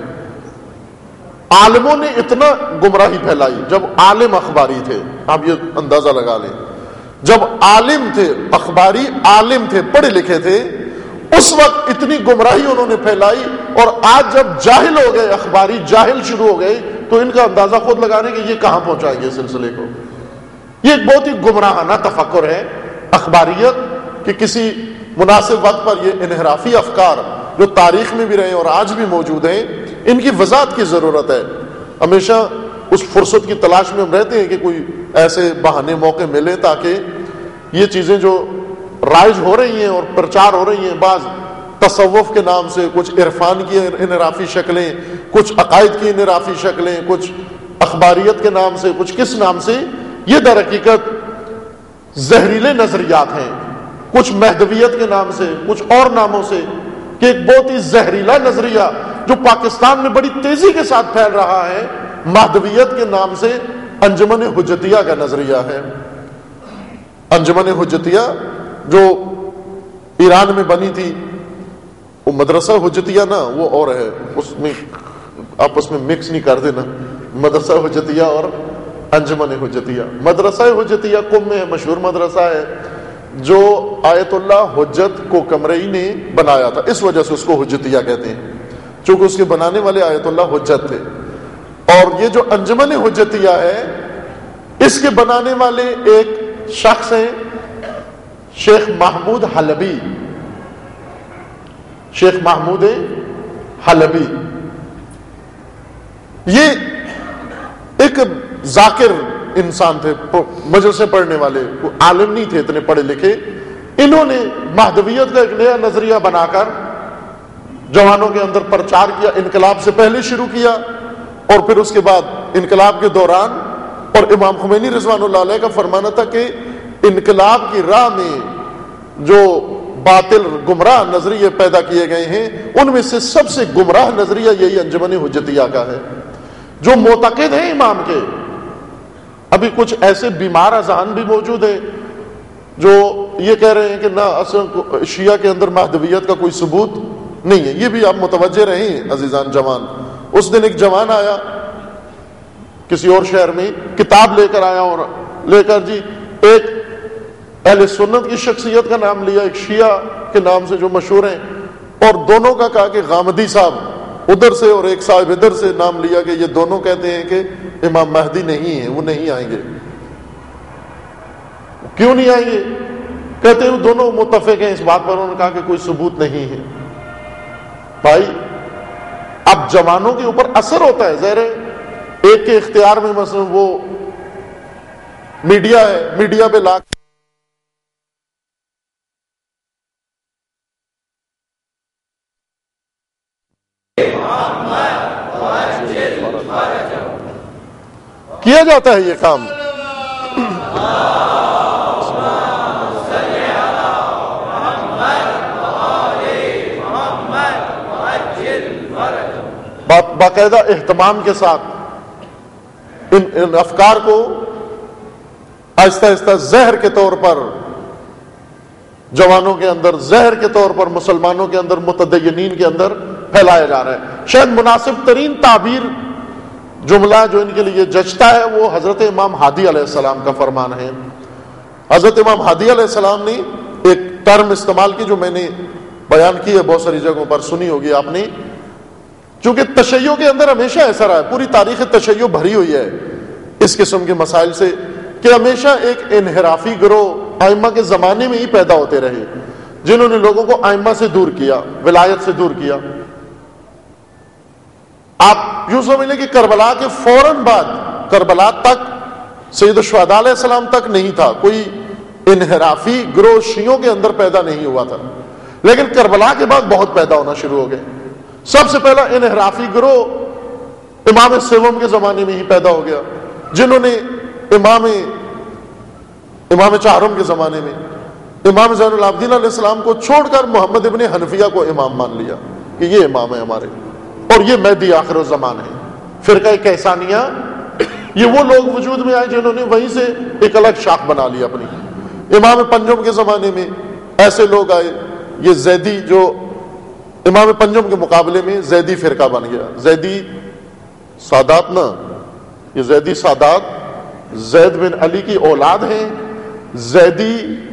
عالموں نے اتنا گمراہی پھیلائی، جب عالم اخباری تھے، آپ یہ اندازہ لگا لیں، جب عالم تھے، اخباری عالم تھے، پڑھے لکھے تھے، اس وقت اتنی گمراہی انہوں نے پھیلائی، اور آج جب جاہل ہو گئے، اخباری جاہل شروع ہو گئے، تو ان کا اندازہ خود لگانے کہ یہ کہاں پہنچائیں گے سلسلے کو۔ یہ ایک بہت ہی گمراہانہ تفکر ہے اخباریت، کہ کسی مناسب وقت پر یہ انحرافی افکار جو تاریخ میں بھی رہے اور آج بھی موجود ہیں، ان کی وضاحت کی ضرورت ہے۔ ہمیشہ اس فرصت کی تلاش میں ہم رہتے ہیں کہ کوئی ایسے بہانے موقع ملے تاکہ یہ چیزیں جو رائج ہو رہی ہیں اور پرچار ہو رہی ہیں، بعض تصوف کے نام سے، کچھ عرفان کی انحرافی شکلیں، کچھ عقائد کی انحرافی شکلیں، کچھ اخباریت کے نام سے، کچھ کس نام سے، یہ در حقیقت زہریلے نظریات ہیں۔ کچھ مہدویت کے نام سے، کچھ اور ناموں سے، کہ ایک بہت ہی زہریلا نظریہ جو پاکستان میں بڑی تیزی کے ساتھ پھیل رہا ہے، مہدویت کے نام سے انجمن حجتیہ کا نظریہ ہے۔ انجمن حجتیہ جو ایران میں بنی تھی، وہ مدرسہ حجتیہ نا، وہ اور ہے، اس میں آپس میں مکس نہیں کر دینا، مدرسہ حجتیہ اور انجمن حجتیہ۔ مدرسہ حجتیہ قم میں مشہور مدرسہ ہے جو آیت اللہ حجت کو کمرئی نے بنایا تھا، اس وجہ سے اس کو حجتیہ کہتے ہیں، چونکہ اس کے بنانے والے آیت اللہ حجت تھے۔ اور یہ جو انجمن حجتیہ ہے، اس کے بنانے والے ایک شخص ہیں شیخ محمود حلبی۔ شیخ محمود حلبی یہ ایک ذاکر انسان تھے، مجلسے پڑھنے والے، عالم نہیں تھے اتنے پڑھے لکھے۔ انہوں نے مہدویت کا ایک نیا نظریہ بنا کر جوانوں کے اندر پرچار کیا، انقلاب سے پہلے شروع کیا، اور پھر اس کے بعد انقلاب کے دوران۔ اور امام خمینی رضوان اللہ علیہ کا فرمانا تھا کہ انقلاب کی راہ میں جو باطل گمراہ نظریے پیدا کیے گئے ہیں، ان میں سے سب سے گمراہ نظریہ یہی انجمن حجتیہ کا ہے، جو معتقد ہیں امام کے۔ ابھی کچھ ایسے بیمار اذہان بھی موجود ہیں جو یہ کہہ رہے ہیں کہ نہ اصل شیعہ کے اندر مہدویت کا کوئی ثبوت نہیں ہے۔ یہ بھی آپ متوجہ رہیں عزیزان جوان۔ اس دن ایک جوان آیا کسی اور شہر میں، کتاب لے کر آیا، اور لے کر جی ایک اہل سنت کی شخصیت کا نام لیا، ایک شیعہ کے نام سے جو مشہور ہیں، اور دونوں کا کہا کہ غامدی صاحب ادھر سے اور ایک صاحب ادھر سے نام لیا کہ یہ دونوں کہتے ہیں کہ امام مہدی نہیں ہے، وہ نہیں آئیں گے۔ کیوں نہیں آئیں گے؟ کہتے ہیں وہ دونوں متفق ہیں اس بات پر۔ انہوں نے کہا کہ کوئی ثبوت نہیں ہے۔ بھائی اب جوانوں کے اوپر اثر ہوتا ہے، ظاہر ہے ایک کے اختیار میں مثلا وہ میڈیا ہے، میڈیا پہ لا کیا جاتا ہے یہ کام۔ باقاعدہ اہتمام کے ساتھ ان, ان افکار کو آہستہ آہستہ زہر کے طور پر جوانوں کے اندر، زہر کے طور پر مسلمانوں کے اندر، متدینین کے اندر پھیلایا جا رہا ہے۔ شاید مناسب ترین تعبیر جملہ جو ان کے لیے جچتا ہے وہ حضرت امام ہادی علیہ السلام کا فرمان ہے۔ حضرت امام ہادی علیہ السلام نے ایک ٹرم استعمال کی جو میں نے بیان کی ہے بہت ساری جگہوں پر، سنی ہوگی آپ نے، چونکہ تشیع کے اندر ہمیشہ ایسا رہا ہے، پوری تاریخ تشیع بھری ہوئی ہے اس قسم کے مسائل سے۔ کہ ہمیشہ ایک انحرافی گروہ ائمہ کے زمانے میں ہی پیدا ہوتے رہے جنہوں نے لوگوں کو ائمہ سے دور کیا، ولایت سے دور کیا۔ آپ یوں سمجھ لیں کہ کربلا کے فوراً بعد، کربلا تک سید الشہداء علیہ السلام تک نہیں تھا کوئی انحرافی گروہ شیعوں کے اندر پیدا نہیں ہوا تھا، لیکن کربلا کے بعد بہت پیدا ہونا شروع ہو گئے۔ سب سے پہلا انحرافی گروہ امام سوم کے زمانے میں ہی پیدا ہو گیا، جنہوں نے امام امام چہارم کے زمانے میں امام زین العابدین علیہ السلام کو چھوڑ کر محمد ابن حنفیہ کو امام مان لیا کہ یہ امام ہے ہمارے، اور یہ مہدی آخر الزمان ہے۔ فرقہ کیسانیہ، یہ وہ لوگ وجود میں آئے جنہوں نے وہیں سے ایک الگ شاخ بنا لی اپنی۔ امام پنجم کے زمانے میں ایسے لوگ آئے، یہ زیدی جو امام پنجم کے مقابلے میں زیدی فرقہ بن گیا۔ زیدی سادات نا، یہ زیدی سادات زید بن علی کی اولاد ہیں، زیدی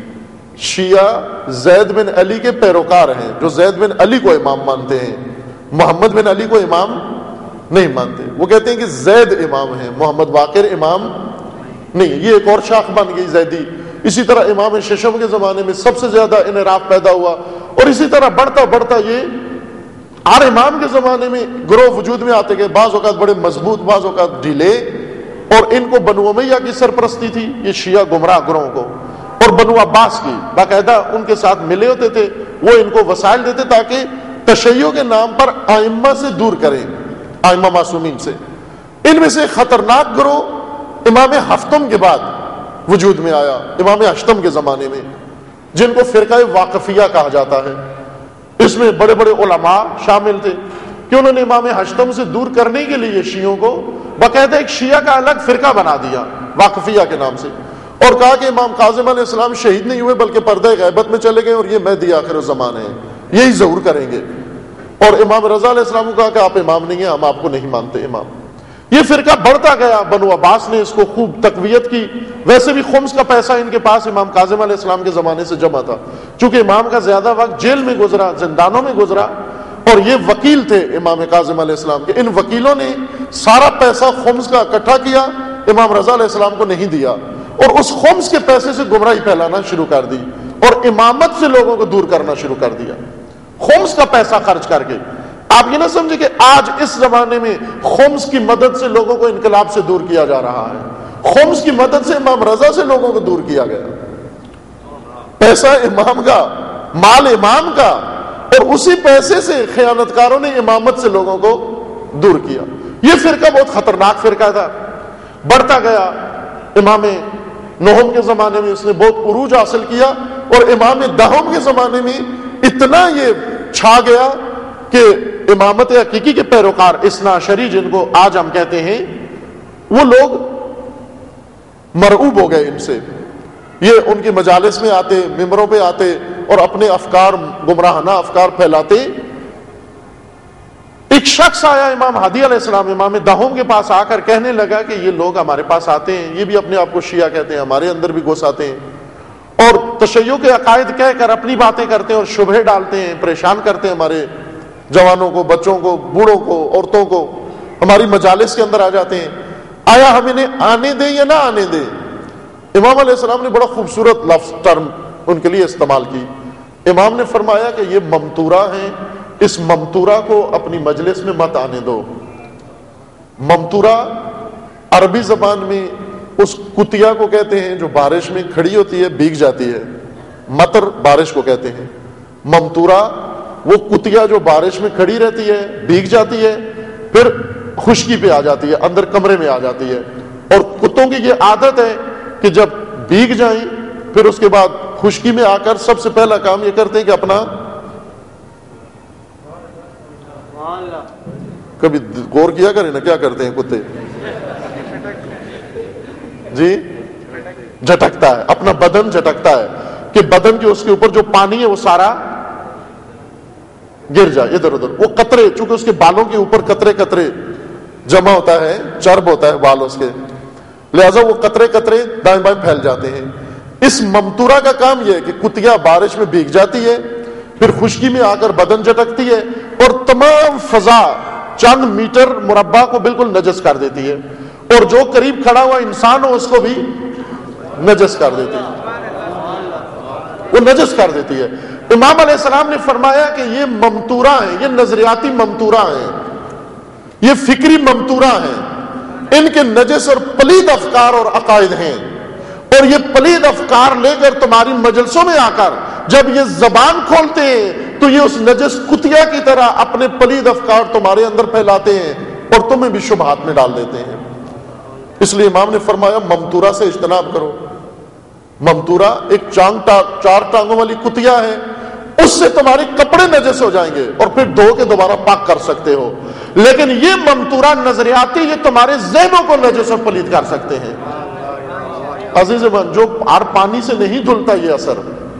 شیعہ زید بن علی کے پیروکار ہیں جو زید بن علی کو امام مانتے ہیں، محمد بن علی کو امام نہیں مانتے۔ وہ کہتے ہیں کہ زید امام ہیں، محمد باقر امام نہیں۔ یہ ایک اور شاخ بن گئی زیدی۔ اسی طرح امام ششم کے زمانے میں سب سے زیادہ انحراف پیدا ہوا، اور اسی طرح بڑھتا بڑھتا یہ ہر امام کے زمانے میں گروہ وجود میں آتے گئے، بعض اوقات بڑے مضبوط، بعض اوقات ڈھیلے، اور ان کو بنو امیہ کی سرپرستی تھی، یہ شیعہ گمراہ گروہوں کو، اور بنو عباس کی باقاعدہ ان کے ساتھ ملے ہوتے تھے، وہ ان کو وسائل دیتے تاکہ تشیع کے نام پر ائمہ سے دور کریں، ائمہ معصومین سے۔ ان میں سے خطرناک گروہ امام ہفتم کے بعد وجود میں آیا، امام اشتم کے زمانے میں، جن کو فرقہ واقفیہ کہا جاتا ہے۔ اس میں بڑے بڑے علماء شامل تھے کہ انہوں نے امام اشتم سے دور کرنے کے لیے شیعوں کو باقاعدہ ایک شیعہ کا الگ فرقہ بنا دیا واقفیہ کے نام سے، اور کہا کہ امام کاظم علیہ السلام شہید نہیں ہوئے بلکہ پردہ غیبت میں چلے گئے، اور یہ مہدی آخر الزمان ہے، یہی ظہور کریں گے۔ اور امام رضا علیہ السلام کو کہا کہ آپ امام نہیں ہیں، ہم آپ کو نہیں مانتے امام۔ یہ فرقہ بڑھتا گیا، بنو عباس نے اس کو خوب تقویت کی۔ ویسے بھی خمس کا پیسہ ان کے پاس امام کاظم علیہ السلام کے زمانے سے جمع تھا، چونکہ امام کا زیادہ وقت جیل میں گزرا، زندانوں میں گزرا، اور یہ وکیل تھے امام کاظم علیہ السلام کے۔ ان وکیلوں نے سارا پیسہ خمس کا اکٹھا کیا، امام رضا علیہ السلام کو نہیں دیا، اور اس خمس کے پیسے سے گمراہی پھیلانا شروع کر دی، اور امامت سے لوگوں کو دور کرنا شروع کر دیا خمس کا پیسہ خرچ کر کے۔ آپ یہ نہ سمجھے کہ آج اس زمانے میں خمس کی مدد سے لوگوں کو انقلاب سے دور کیا جا رہا ہے، خمس کی مدد سے امام رضا سے لوگوں کو دور کیا گیا۔ پیسہ امام کا، مال امام کا، اور اسی پیسے سے خیانتکاروں نے امامت سے لوگوں کو دور کیا۔ یہ فرقہ بہت خطرناک فرقہ تھا، بڑھتا گیا۔ امام نوہم کے زمانے میں اس نے بہت عروج حاصل کیا، اور امام دہم کے زمانے میں اتنا یہ چھا گیا کہ امامت حقیقی کے پیروکار اثنا عشری جن کو آج ہم کہتے ہیں، وہ لوگ مرعوب ہو گئے ان سے۔ یہ ان کی مجالس میں آتے، ممبروں پہ آتے، اور اپنے افکار، گمراہانہ افکار پھیلاتے۔ ایک شخص آیا امام ہادی علیہ السلام امام دہم کے پاس آ کر کہنے لگا کہ یہ لوگ ہمارے پاس آتے ہیں، یہ بھی اپنے آپ کو شیعہ کہتے ہیں، ہمارے اندر بھی گھس آتے ہیں، اور تشیع کے عقائد کہہ کر اپنی باتیں کرتے ہیں اور شبہے ڈالتے ہیں، پریشان کرتے ہیں ہمارے جوانوں کو، بچوں کو، بوڑھوں کو، عورتوں کو، ہماری مجالس کے اندر آ جاتے ہیں۔ آیا ہم انہیں آنے دیں یا نہ آنے دیں؟ امام علیہ السلام نے بڑا خوبصورت لفظ ٹرم ان کے لیے استعمال کی۔ امام نے فرمایا کہ یہ ممتورہ ہیں، اس ممتورہ کو اپنی مجلس میں مت آنے دو۔ ممتورہ عربی زبان میں اس کتیا کو کہتے ہیں جو بارش میں کھڑی ہوتی ہے، بھیگ جاتی ہے، مطر بارش کو کہتے ہیں۔ ممتورہ وہ کتیا جو بارش میں کھڑی رہتی ہے، بھیگ جاتی ہے، پھر خشکی پہ آ جاتی ہے، اندر کمرے میں آ جاتی ہے۔ اور کتوں کی یہ عادت ہے کہ جب بھیگ جائیں پھر اس کے بعد خشکی میں آ کر سب سے پہلا کام یہ کرتے ہیں کہ اپنا، کبھی غور کیا کریں نا کیا کرتے ہیں کتے، جی جھٹکتا ہے، اپنا بدن جھٹکتا ہے کہ بدن کے اس کے اوپر جو پانی ہے وہ سارا گر جائے ادھر ادھر۔ وہ قطرے، چونکہ اس کے بالوں کے اوپر قطرے قطرے جمع ہوتا ہے، چرب ہوتا ہے بال اس کے، لہذا وہ قطرے قطرے دائیں بائیں پھیل جاتے ہیں۔ اس ممتورہ کا کام یہ ہے کہ کتیا بارش میں بھیگ جاتی ہے، پھر خشکی میں آ کر بدن جھٹکتی ہے، اور تمام فضا چند میٹر مربع کو بالکل نجس کر دیتی ہے، اور جو قریب کھڑا ہوا انسان ہو اس کو بھی نجس کر دیتی ہے، وہ نجس کر دیتی ہے۔ امام علیہ السلام نے فرمایا کہ یہ ممتورہ ہیں، یہ نظریاتی ممتورہ ہیں، یہ فکری ممتورہ ہیں، ان کے نجس اور پلید افکار اور عقائد ہیں، اور یہ پلید افکار لے کر تمہاری مجلسوں میں آ کر جب یہ زبان کھولتے ہیں تو یہ اس نجس کتیا کی طرح اپنے پلید افکار تمہارے اندر پھیلاتے ہیں اور تمہیں بھی شبہات میں ڈال دیتے ہیں۔ اس لیے امام نے فرمایا ممتورہ سے اجتناب کرو۔ ممتورہ ایک چانگ ٹا چار ٹانگوں والی کتیا ہے، اس سے تمہارے کپڑے نجس ہو جائیں گے اور پھر دھو کے دوبارہ پاک کر سکتے ہو، لیکن یہ ممتورہ نظریاتی یہ تمہارے ذہنوں کو نجس اور پلید کر سکتے ہیں۔ عزیز من، جو ہر پانی سے نہیں دھلتا یہ اثر،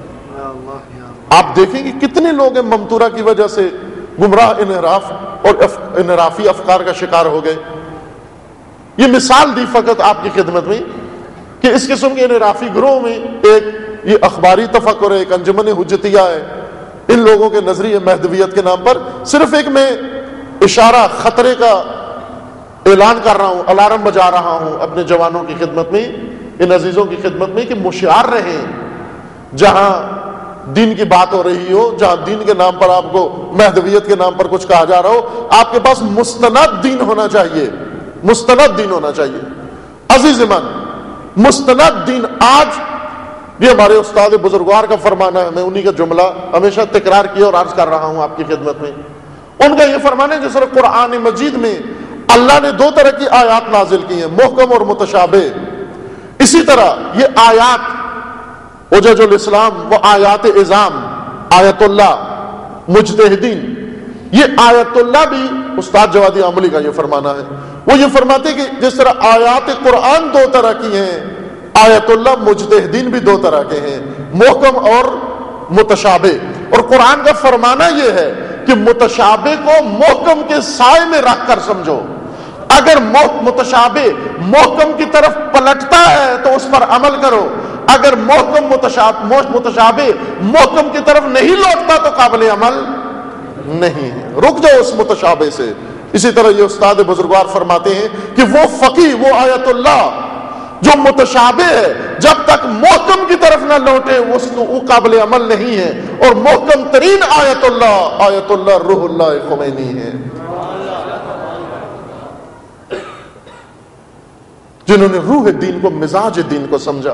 آپ دیکھیں کہ کتنے لوگ ہیں ممتورہ کی وجہ سے گمراہ انحراف اور انحرافی افکار کا شکار ہو گئے۔ یہ مثال دی فقط آپ کی خدمت میں کہ اس قسم کے انحرافی گروہ میں ایک یہ اخباری تفکر ہے، ایک انجمن حجتیہ ہے، ان لوگوں کے نظریے مہدویت کے نام پر صرف ایک میں اشارہ خطرے کا اعلان کر رہا ہوں، الارم بجا رہا ہوں اپنے جوانوں کی خدمت میں، ان عزیزوں کی خدمت میں کہ ہوشیار رہیں، جہاں دین کی بات ہو رہی ہو، جہاں دین کے نام پر آپ کو مہدویت کے نام پر کچھ کہا جا رہا ہو، آپ کے پاس مستند دین ہونا چاہیے، مستند دین ہونا چاہیے۔ عزیز من، مستند دین آج یہ ہمارے استاد بزرگوار کا فرمانا ہے، میں انہی کا جملہ ہمیشہ تکرار کیا اور عرض کر رہا ہوں آپ کی خدمت میں۔ ان کا یہ فرمانا ہے جس طرح قرآن مجید میں اللہ نے دو طرح کی آیات نازل کی ہیں، محکم اور متشابہ، اسی طرح یہ آیات حجج الاسلام وہ آیات اعظام، آیت اللہ مجتہدین، یہ آیت اللہ بھی استاد جوادی عاملی کا یہ فرمانا ہے، وہ یہ فرماتے کہ جس طرح آیات قرآن دو طرح کی ہیں، آیت اللہ مجتہدین بھی دو طرح کے ہیں، محکم اور متشابہ۔ اور قرآن کا فرمانا یہ ہے کہ متشابہ کو محکم کے سائے میں رکھ کر سمجھو، اگر متشابہ محکم کی طرف پلٹتا ہے تو اس پر عمل کرو، اگر محکم متشابہ متشابہ محکم کی طرف نہیں لوٹتا تو قابل عمل نہیں ہے، رک جاؤ اس متشابہ سے۔ اسی طرح یہ استاد بزرگوار فرماتے ہیں کہ وہ فقی، وہ آیت اللہ جو متشابہ ہے، جب تک محکم کی طرف نہ لوٹے وہ قابل عمل نہیں ہے، اور محکم ترین آیت اللہ آیت اللہ روح اللہ خمینی ہے، جنہوں نے روح دین کو، مزاج دین کو سمجھا،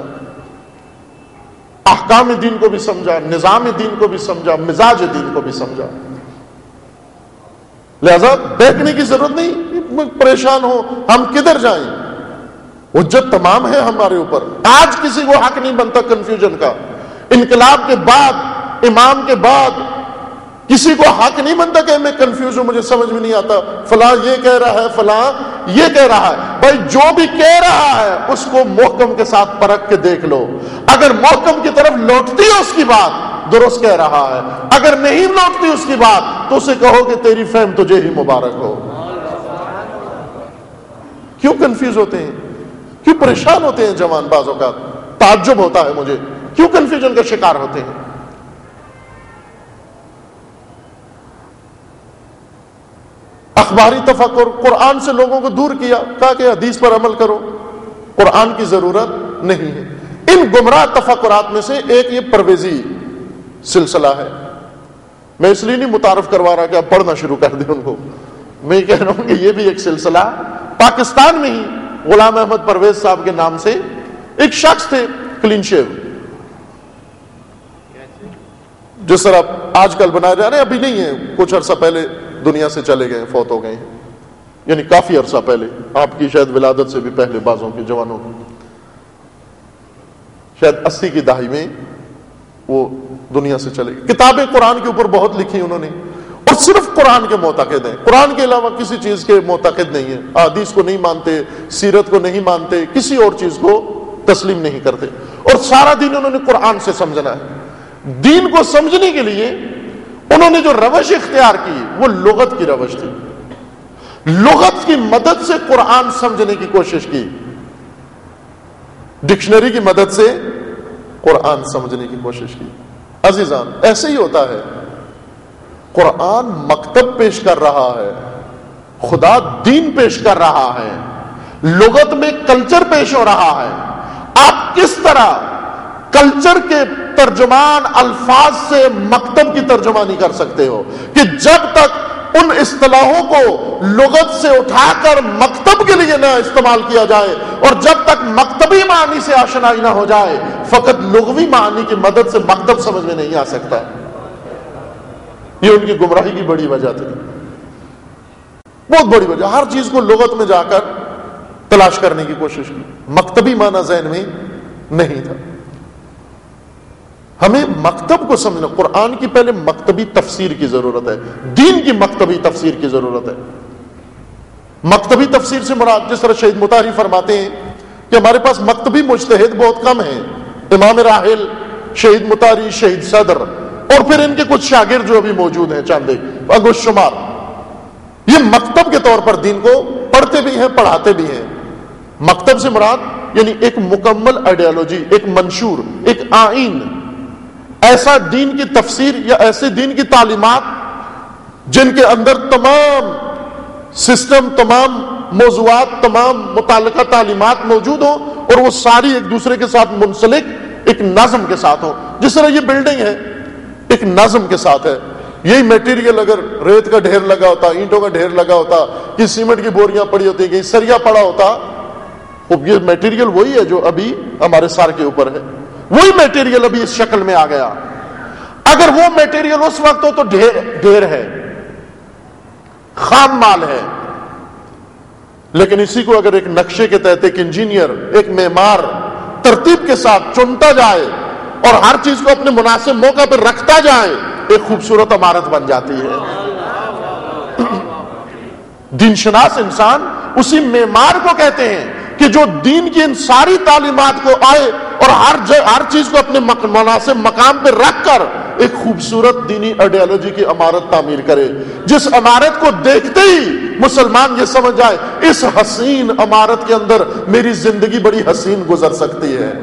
احکام دین کو بھی سمجھا، نظام دین کو بھی سمجھا، مزاج دین کو بھی سمجھا۔ لہذا بہکنے کی ضرورت نہیں، پریشان ہو ہم کدھر جائیں، حجت تمام ہے ہمارے اوپر۔ آج کسی کو حق نہیں بنتا کنفیوژن کا، انقلاب کے بعد، امام کے بعد کسی کو حق نہیں بنتا کہ میں کنفیوز ہوں، مجھے سمجھ میں نہیں آتا، فلاں یہ کہہ رہا ہے، فلاں یہ کہہ رہا ہے۔ بھائی جو بھی کہہ رہا ہے اس کو محکم کے ساتھ پرکھ کے دیکھ لو، اگر محکم کی طرف لوٹتی ہے اس کی بات درست کہہ رہا ہے، اگر نہیں لوٹتی اس کی بات تو اسے کہو کہ تیری فہم تجھے ہی مبارک ہو۔ کیوں کنفیوز ہوتے ہیں، کیوں پریشان ہوتے ہیں جوان؟ بعض اوقات تعجب ہوتا ہے مجھے، کیوں کنفیوژن کا شکار ہوتے ہیں؟ اخباری تفکر قرآن سے لوگوں کو دور کیا، کہا کہ حدیث پر عمل کرو، قرآن کی ضرورت نہیں ہے۔ ان گمراہ تفکرات میں سے ایک یہ پرویزی سلسلہ ہے۔ میں اس لیے نہیں متعارف کروا رہا کہ آپ پڑھنا شروع کر دیں ان کو، میں یہ کہہ رہا ہوں کہ یہ بھی ایک سلسلہ پاکستان میں ہی غلام احمد پرویز صاحب کے نام سے ایک شخص تھے، کلین شیو، جس طرح آج کل بنائے جا رہے ہیں، ابھی نہیں ہے، کچھ عرصہ پہلے دنیا سے چلے گئے، فوت ہو گئے ہیں، یعنی کافی عرصہ پہلے، آپ کی شاید ولادت سے بھی پہلے، بعضوں کے جوانوں کی شاید اسی کی دہائی میں وہ دنیا سے چلے گئے۔ کتابیں قرآن کے اوپر بہت لکھی انہوں نے، اور صرف قرآن کے معتقد ہیں، قرآن کے علاوہ کسی چیز کے معتقد نہیں ہیں، احادیث کو نہیں مانتے، سیرت کو نہیں مانتے، کسی اور چیز کو تسلیم نہیں کرتے، اور سارا دین انہوں نے قرآن سے سمجھنا ہے۔ دین کو سمجھنے کے لیے انہوں نے جو روش اختیار کی وہ لغت کی روش تھی، لغت کی مدد سے قرآن سمجھنے کی کوشش کی، ڈکشنری کی مدد سے قرآن سمجھنے کی کوشش کی۔ عزیزان ایسے ہی ہوتا ہے، قرآن مکتب پیش کر رہا ہے، خدا دین پیش کر رہا ہے، لغت میں کلچر پیش ہو رہا ہے، آپ آپ کس طرح کلچر کے ترجمان الفاظ سے مکتب کی ترجمانی کر سکتے ہو کہ جب تک ان اصطلاحوں کو لغت سے اٹھا کر مکتب کے لیے نہ استعمال کیا جائے اور جب تک مکتبی معنی سے آشنائی نہ ہو جائے، فقط لغوی معنی کی مدد سے مکتب سمجھ میں نہیں آ سکتا۔ یہ ان کی گمراہی کی بڑی وجہ تھی، بہت بڑی وجہ۔ ہر چیز کو لغت میں جا کر تلاش کرنے کی کوشش کی، مکتبی معنی ذہن میں نہیں تھا۔ ہمیں مکتب کو سمجھنا، قرآن کی پہلے مکتبی تفسیر کی ضرورت ہے، دین کی مکتبی تفسیر کی ضرورت ہے۔ مکتبی تفسیر سے مراد، جس طرح شہید مطہری فرماتے ہیں کہ ہمارے پاس مکتبی مجتہد بہت کم ہیں، امام راحل، شہید مطہری، شہید صدر، اور پھر ان کے کچھ شاگرد جو ابھی موجود ہیں چاند ایک انگشت شمار، یہ مکتب کے طور پر دین کو پڑھتے بھی ہیں، پڑھاتے بھی ہیں۔ مکتب سے مراد یعنی ایک مکمل آئیڈیالوجی، ایک منشور، ایک آئین، ایسا دین کی تفسیر یا ایسے دین کی تعلیمات جن کے اندر تمام سسٹم، تمام موضوعات، تمام متعلقہ تعلیمات موجود ہوں اور وہ ساری ایک دوسرے کے ساتھ منسلک ایک نظم کے ساتھ ہوں۔ جس طرح یہ بلڈنگ ہے ایک نظم کے ساتھ ہے، یہی میٹیریل اگر ریت کا ڈھیر لگا ہوتا، اینٹوں کا ڈھیر لگا ہوتا، کہ سیمنٹ کی بوریاں پڑی ہوتی، کہیں سریا پڑا ہوتا، یہ میٹیریل وہی ہے جو ابھی ہمارے سار کے اوپر ہے، وہی میٹیریل ابھی اس شکل میں آ گیا۔ اگر وہ میٹیریل اس وقت ہو تو ڈھیر ڈھیر ہے، خام مال ہے، لیکن اسی کو اگر ایک نقشے کے تحت ایک انجینئر، ایک معمار ترتیب کے ساتھ چنتا جائے اور ہر چیز کو اپنے مناسب موقع پر رکھتا جائے، ایک خوبصورت عمارت بن جاتی ہے۔ دین شناس انسان اسی معمار کو کہتے ہیں کہ جو دین کی ان ساری تعلیمات کو آئے اور ہر ہر چیز کو اپنے مناسب مقام پہ رکھ کر ایک خوبصورت دینی آئیڈیالوجی کی عمارت تعمیر کرے، جس عمارت کو دیکھتے ہی مسلمان یہ سمجھ جائے اس حسین عمارت کے اندر میری زندگی بڑی حسین گزر سکتی ہے۔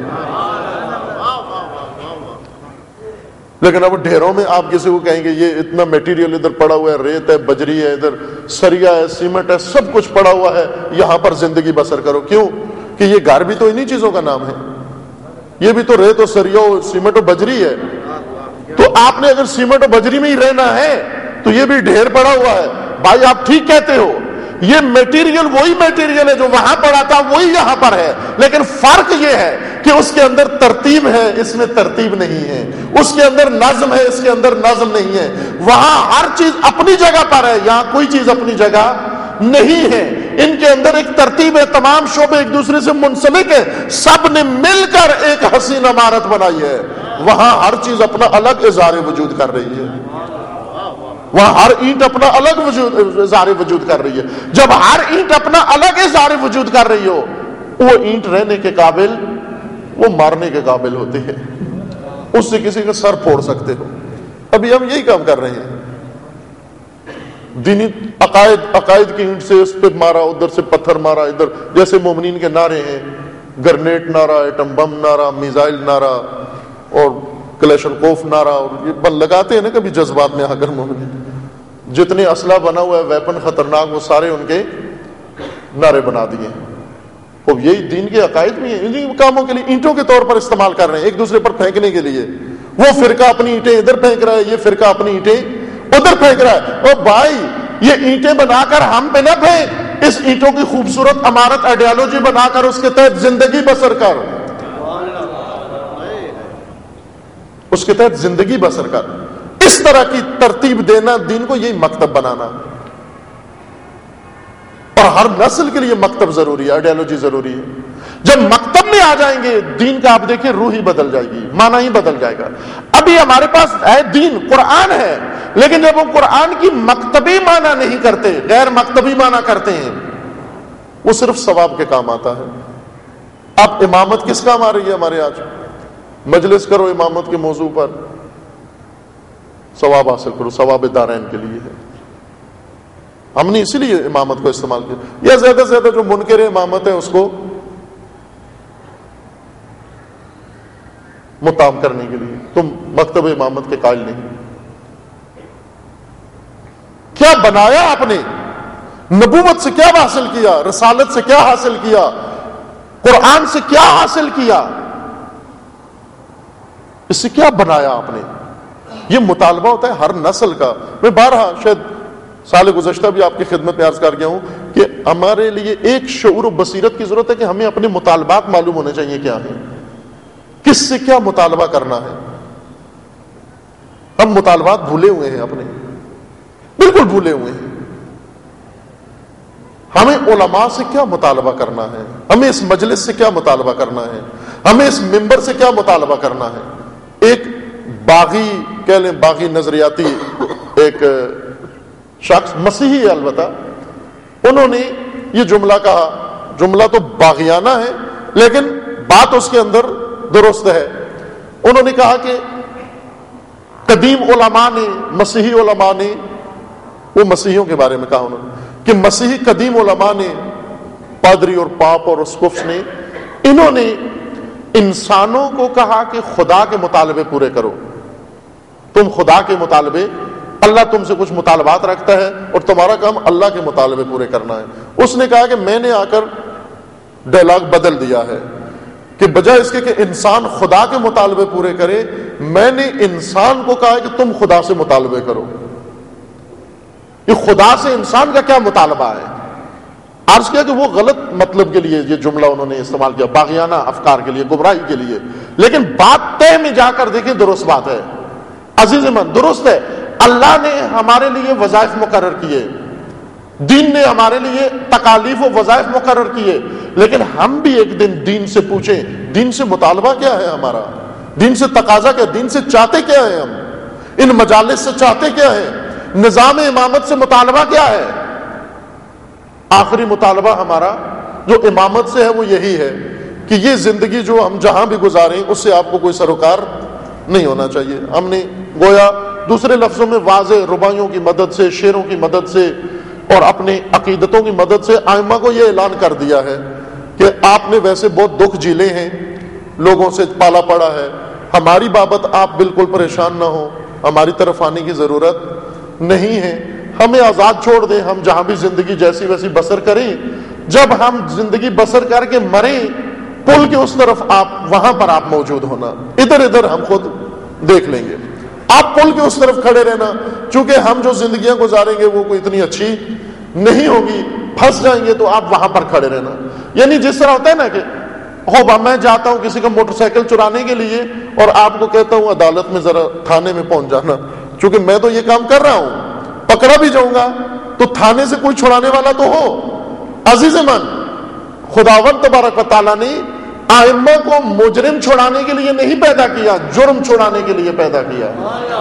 لیکن اب ڈھیروں میں آپ کسی کو کہیں گے یہ اتنا میٹیریل ادھر پڑا ہوا ہے، ریت ہے، بجری ہے، ادھر سریا ہے، سیمنٹ ہے، سب کچھ پڑا ہوا ہے، یہاں پر زندگی بسر کرو۔ کیوں؟ کہ یہ گھر بھی تو انہی چیزوں کا نام ہے، یہ بھی تو ریت و سریا و سیمنٹ و بجری ہے۔ تو آپ نے اگر سیمنٹ و بجری میں ہی رہنا ہے تو یہ بھی ڈھیر پڑا ہوا ہے۔ بھائی آپ ٹھیک کہتے ہو، یہ میٹیریل وہی میٹیریل ہے جو وہاں پڑا تھا، وہی یہاں پر ہے، لیکن فرق یہ ہے کہ اس کے اندر ترتیب ہے، اس میں ترتیب نہیں ہے، اس کے اندر نظم ہے، اس کے اندر نظم نہیں ہے۔ وہاں ہر چیز اپنی جگہ پر ہے، یہاں کوئی چیز اپنی جگہ نہیں ہے۔ ان کے اندر ایک ترتیب ہے، تمام شعبے ایک دوسرے سے منسلک ہے، سب نے مل کر ایک حسین عمارت بنائی ہے۔ وہاں ہر چیز اپنا الگ اظہار وجود کر رہی ہے، وہاں ہر اینٹ اپنا الگ وجود اظہار وجود کر رہی ہے۔ جب ہر اینٹ اپنا الگ اظہار وجود کر رہی ہو، وہ اینٹ رہنے کے قابل، وہ مارنے کے قابل ہوتے ہیں، اس سے کسی کا سر پھوڑ سکتے ہو۔ ابھی ہم یہی کام کر رہے ہیں، دینی عقائد عقائد کی اینٹ سے اس پہ مارا، ادھر سے پتھر مارا، ادھر جیسے مومنین کے نعرے ہیں، گرنیٹ نعرہ، ایٹم بم نعرہ، میزائل نعرہ اور کلیشن کوف نعرہ، اور یہ بل لگاتے ہیں نا کبھی جذبات میں آ کر مومنین، جتنے اسلحہ بنا ہوا ہے ویپن خطرناک، وہ سارے ان کے نعرے بنا دیے۔ اب یہی دین کے عقائد بھی ہیں، انہیں کاموں کے لیے اینٹوں کے طور پر استعمال کر رہے ہیں، ایک دوسرے پر پھینکنے کے لیے۔ وہ فرقہ اپنی اینٹیں ادھر پھینک رہا ہے، یہ فرقہ اپنی اینٹیں ادھر پھینک رہا ہے۔ او بھائی، یہ اینٹیں بنا کر ہم پہ نہ پھینک، اس اینٹوں کی خوبصورت عمارت آئیڈیالوجی بنا کر اس کے تحت زندگی بسر کر، اس کے تحت زندگی بسر کر۔ اس طرح کی ترتیب دینا دین کو، یہی مکتب بنانا۔ اور ہر نسل کے لیے مکتب ضروری ہے، آئیڈیالوجی ضروری ہے۔ جب مکتب میں آ جائیں گے دین کا، آپ دیکھیں روح ہی بدل جائے گی، معنی ہی بدل جائے گا۔ ابھی ہمارے پاس ہے دین، قرآن ہے، لیکن جب وہ قرآن کی مکتبی معنی نہیں کرتے، غیر مکتبی معنی کرتے ہیں، وہ صرف ثواب کے کام آتا ہے۔ اب امامت کس کام آ رہی ہے ہمارے آج؟ مجلس کرو امامت کے موضوع پر، ثواب حاصل کرو، ثواب دارین کے لیے ہے۔ ہم نے اسی لیے امامت کو استعمال کیا، یا زیادہ سے زیادہ جو منکر امامت ہے اس کو متام کرنے کے لیے۔ تم مکتب امامت کے قائل نہیں۔ کیا بنایا آپ نے؟ نبوت سے کیا حاصل کیا؟ رسالت سے کیا حاصل کیا؟ قرآن سے کیا حاصل کیا؟ اس سے کیا بنایا آپ نے؟ یہ مطالبہ ہوتا ہے ہر نسل کا. میں بارہا شاید سال گزشتہ بھی آپ کی خدمت میں عرض کر گیا ہوں کہ ہمارے لیے ایک شعور و بصیرت کی ضرورت ہے کہ ہمیں اپنے مطالبات معلوم ہونے چاہیے کیا ہیں, کس سے کیا مطالبہ کرنا ہے. ہم مطالبات بھولے ہوئے ہیں اپنے, بالکل بھولے ہوئے ہیں. ہمیں علماء سے کیا مطالبہ کرنا ہے, ہمیں اس مجلس سے کیا مطالبہ کرنا ہے, ہمیں اس منبر سے کیا مطالبہ کرنا ہے. ایک باغی کہہ لیں, باغی نظریاتی ایک شخص, مسیحی ہے البتہ, انہوں نے یہ جملہ کہا, جملہ تو باغیانہ ہے لیکن بات اس کے اندر درست ہے. انہوں نے کہا کہ قدیم علماء نے, مسیحی علماء نے, وہ مسیحیوں کے بارے میں کہا انہوں نے کہ مسیحی قدیم علماء نے, پادری اور پاپ اور اسکوفس نے, انہوں نے انسانوں کو کہا کہ خدا کے مطالبے پورے کرو, تم خدا کے مطالبے, اللہ تم سے کچھ مطالبات رکھتا ہے اور تمہارا کام اللہ کے مطالبے پورے کرنا ہے. اس نے کہا کہ میں نے آ کر ڈائلاگ بدل دیا ہے کہ بجائے اس کے کہ انسان خدا کے مطالبے پورے کرے, میں نے انسان کو کہا ہے کہ تم خدا سے مطالبے کرو. یہ خدا سے انسان کا کیا مطالبہ ہے؟ عرض کیا کہ وہ غلط مطلب کے لیے یہ جملہ انہوں نے استعمال کیا, باغیانہ افکار کے لیے, گمراہی کے لیے. لیکن بات طے میں جا کر دیکھیں درست بات ہے. عزیز من, درست ہے, اللہ نے ہمارے لیے وظائف مقرر کیے, دین نے ہمارے لیے تکالیف و وظائف مقرر کیے, لیکن ہم بھی ایک دن دین سے پوچھیں دین سے مطالبہ کیا ہے ہمارا, دین سے تقاضا کیا, دین سے چاہتے کیا ہے, ہم ان مجالس سے چاہتے کیا ہے, نظام امامت سے مطالبہ کیا ہے. آخری مطالبہ ہمارا جو امامت سے ہے وہ یہی ہے کہ یہ زندگی جو ہم جہاں بھی گزاریں اس سے آپ کو کوئی سروکار نہیں ہونا چاہیے. ہم نے گویا دوسرے لفظوں میں واضح رباعیوں کی مدد سے, شعروں کی مدد سے اور اپنے عقیدتوں کی مدد سے ائمہ کو یہ اعلان کر دیا ہے کہ آپ نے ویسے بہت دکھ جھیلے ہیں, لوگوں سے پالا پڑا ہے, ہماری بابت آپ بالکل پریشان نہ ہو, ہماری طرف آنے کی ضرورت نہیں ہے, ہمیں آزاد چھوڑ دیں, ہم جہاں بھی زندگی جیسی ویسی بسر کریں, جب ہم زندگی بسر کر کے مریں پل کے اس طرف آپ, وہاں پر آپ موجود ہونا, ادھر ادھر ہم خود دیکھ لیں گے, آپ پل کے اس طرف کھڑے رہنا, چونکہ ہم جو زندگیاں گزاریں گے وہ کوئی اتنی اچھی نہیں ہوگی, پھنس جائیں گے, تو آپ وہاں پر کھڑے رہنا. یعنی جس طرح ہوتا ہے نا کہ ہو میں جاتا ہوں کسی کا موٹر سائیکل چرانے کے لیے اور آپ کو کہتا ہوں عدالت میں ذرا تھانے میں پہنچ جانا, چونکہ میں تو یہ کام کر رہا ہوں, پکڑا بھی جاؤں گا تو تھانے سے کوئی چھڑانے والا تو ہو. عزیز من, خداوند تبارک و تعالیٰ نے ائمہ کو مجرم چھڑانے کے لیے نہیں پیدا کیا, جرم چھڑانے کے لیے پیدا کیا.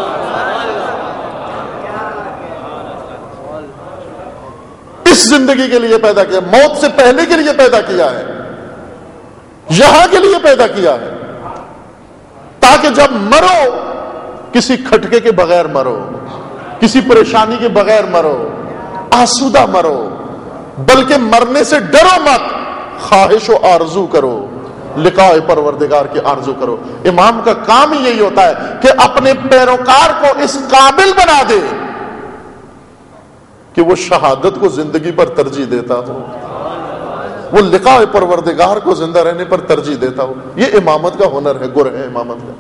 اس زندگی کے لیے پیدا کیا, موت سے پہلے کے لیے پیدا کیا ہے, یہاں کے لیے پیدا کیا ہے, تاکہ جب مرو کسی کھٹکے کے بغیر مرو, کسی پریشانی کے بغیر مرو, آسودہ مرو, بلکہ مرنے سے ڈرو مت, خواہش و آرزو کرو, لقاء پروردگار کی آرزو کرو. امام کا کام ہی یہی ہوتا ہے کہ اپنے پیروکار کو اس قابل بنا دے کہ وہ شہادت کو زندگی پر ترجیح دیتا ہو, وہ لقاء پروردگار کو زندہ رہنے پر ترجیح دیتا ہو. یہ امامت کا ہنر ہے, گر ہے امامت کا.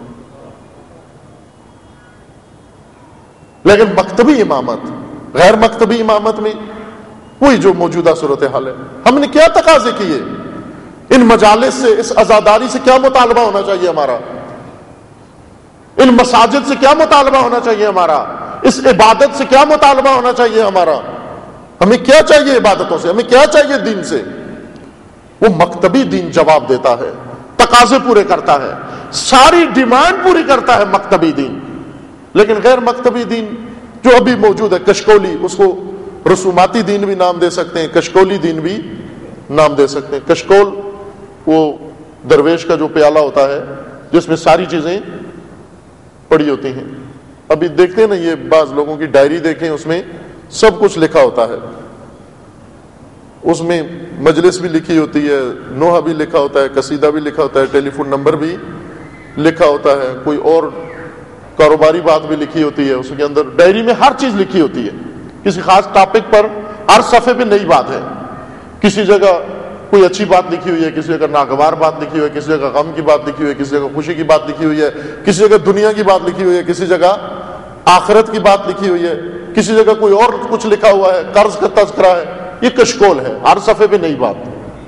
لیکن مکتبی امامت, غیر مکتبی امامت میں وہی جو موجودہ صورتحال ہے. ہم نے کیا تقاضے کیے, ان مجالس سے, اس عزاداری سے کیا مطالبہ ہونا چاہیے ہمارا, ان مساجد سے کیا مطالبہ ہونا چاہیے ہمارا, اس عبادت سے کیا مطالبہ ہونا چاہیے ہمارا, ہمیں کیا چاہیے عبادتوں سے, ہمیں کیا چاہیے دین سے. وہ مکتبی دین جواب دیتا ہے, تقاضے پورے کرتا ہے, ساری ڈیمانڈ پوری کرتا ہے مکتبی دین. لیکن غیر مکتبی دین جو ابھی موجود ہے, کشکولی, اس کو رسوماتی دین بھی نام دے سکتے ہیں, کشکولی دین بھی نام دے سکتے ہیں. کشکول وہ درویش کا جو پیالہ ہوتا ہے جس میں ساری چیزیں پڑی ہوتی ہیں. ابھی دیکھتے ہیں نا, یہ بعض لوگوں کی ڈائری دیکھیں, اس میں سب کچھ لکھا ہوتا ہے, اس میں مجلس بھی لکھی ہوتی ہے, نوحہ بھی لکھا ہوتا ہے, قصیدہ بھی لکھا ہوتا ہے, ٹیلی فون نمبر بھی لکھا ہوتا ہے, کوئی اور کاروباری بات بھی لکھی ہوتی ہے. اس کے اندر ڈائری میں ہر چیز لکھی ہوتی ہے, کسی خاص ٹاپک پر ہر صفحے پہ نئی بات ہے, کسی جگہ کوئی اچھی بات لکھی ہوئی ہے، کسی جگہ ناگوار بات لکھی ہوئی ہے، کسی جگہ غم کی بات لکھی ہوئی ہے، کسی جگہ خوشی کی بات لکھی ہوئی ہے، کسی جگہ دنیا کی بات لکھی ہوئی ہے، کسی جگہ آخرت کی بات لکھی ہوئی ہے، کسی جگہ کوئی اور کچھ لکھا ہوا ہے، قرض کا تذکرہ ہے. یہ کشکول ہے، ہر صفحے پہ نئی بات،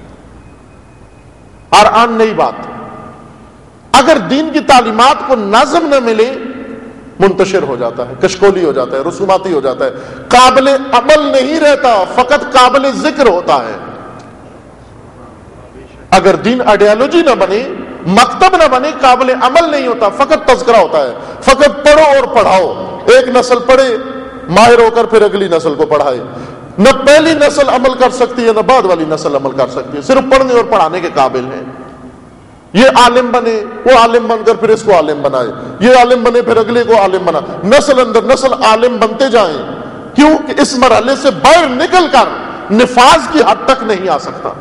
ہر آن نئی بات. اگر دین کی تعلیمات کو نظم نہ ملے منتشر ہو جاتا ہے، کشکولی ہو جاتا ہے، رسوماتی ہو جاتا ہے، قابل عمل نہیں رہتا، فقط قابل ذکر ہوتا ہے. اگر دین آئیڈیالوجی نہ بنے، مکتب نہ بنے، قابل عمل نہیں ہوتا، فقط تذکرہ ہوتا ہے. فقط پڑھو اور پڑھاؤ، ایک نسل پڑھے ماہر ہو کر پھر اگلی نسل کو پڑھائے. نہ پہلی نسل عمل کر سکتی ہے، نہ بعد والی نسل عمل کر سکتی ہے، صرف پڑھنے اور پڑھانے کے قابل ہیں. یہ عالم بنے، وہ عالم بن کر پھر اس کو عالم بنائے، یہ عالم بنے پھر اگلے کو عالم بنا، نسل اندر نسل عالم بنتے جائیں. کیوں کہ اس مرحلے سے باہر نکل کر نفاذ کی حد تک نہیں آ سکتا.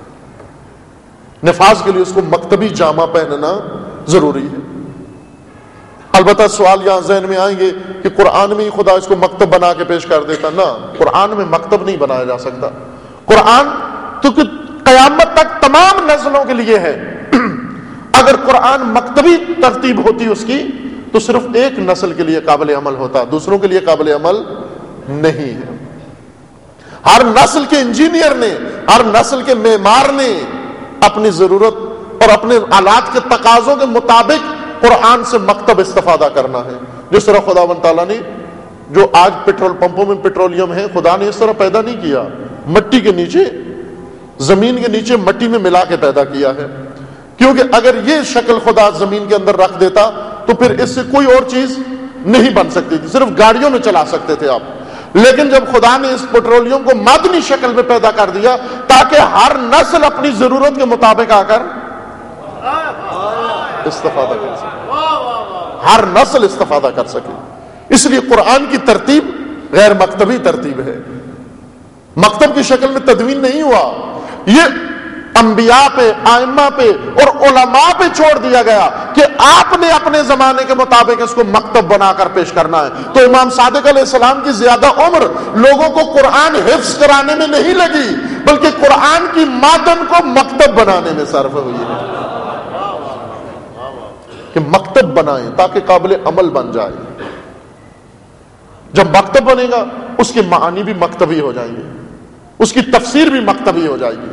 نفاذ کے لیے اس کو مکتبی جامہ پہننا ضروری ہے. البتہ سوال یہاں ذہن میں آئیں گے کہ قرآن میں ہی خدا اس کو مکتب بنا کے پیش کر دیتا. نہ، قرآن میں مکتب نہیں بنایا جا سکتا. قرآن تو قیامت تک تمام نسلوں کے لیے ہے. اگر قرآن مکتبی ترتیب ہوتی اس کی تو صرف ایک نسل کے لیے قابل عمل ہوتا، دوسروں کے لیے قابل عمل نہیں ہے. ہر نسل کے انجینئر نے، ہر نسل کے معمار نے اپنی ضرورت اور اپنے آلات کے تقاضوں کے مطابق قرآن سے مکتب استفادہ کرنا ہے. جس طرح خداوند تعالیٰ نے جو آج پیٹرول پمپوں میں پیٹرولیم ہے، خدا نے اس طرح پیدا نہیں کیا، مٹی کے نیچے، زمین کے نیچے مٹی میں ملا کے پیدا کیا ہے. کیونکہ اگر یہ شکل خدا زمین کے اندر رکھ دیتا تو پھر اس سے کوئی اور چیز نہیں بن سکتی تھی، صرف گاڑیوں میں چلا سکتے تھے آپ. لیکن جب خدا نے اس پیٹرولیم کو معدنی شکل میں پیدا کر دیا تاکہ ہر نسل اپنی ضرورت کے مطابق آ کر استفادہ کر سکے، ہر نسل استفادہ کر سکے. اس لیے قرآن کی ترتیب غیر مکتبی ترتیب ہے، مکتب کی شکل میں تدوین نہیں ہوا. یہ انبیاء پہ، ائمہ پہ اور علماء پہ چھوڑ دیا گیا کہ آپ نے اپنے زمانے کے مطابق اس کو مکتب بنا کر پیش کرنا ہے. تو امام صادق علیہ السلام کی زیادہ عمر لوگوں کو قرآن حفظ کرانے میں نہیں لگی، بلکہ قرآن کی مادن کو مکتب بنانے میں صرف ہوئی ہے کہ مکتب بنائیں تاکہ قابل عمل بن جائے. جب مکتب بنے گا اس کے معانی بھی مکتبی ہو جائیں گے، اس کی تفسیر بھی مکتبی ہو جائے گی.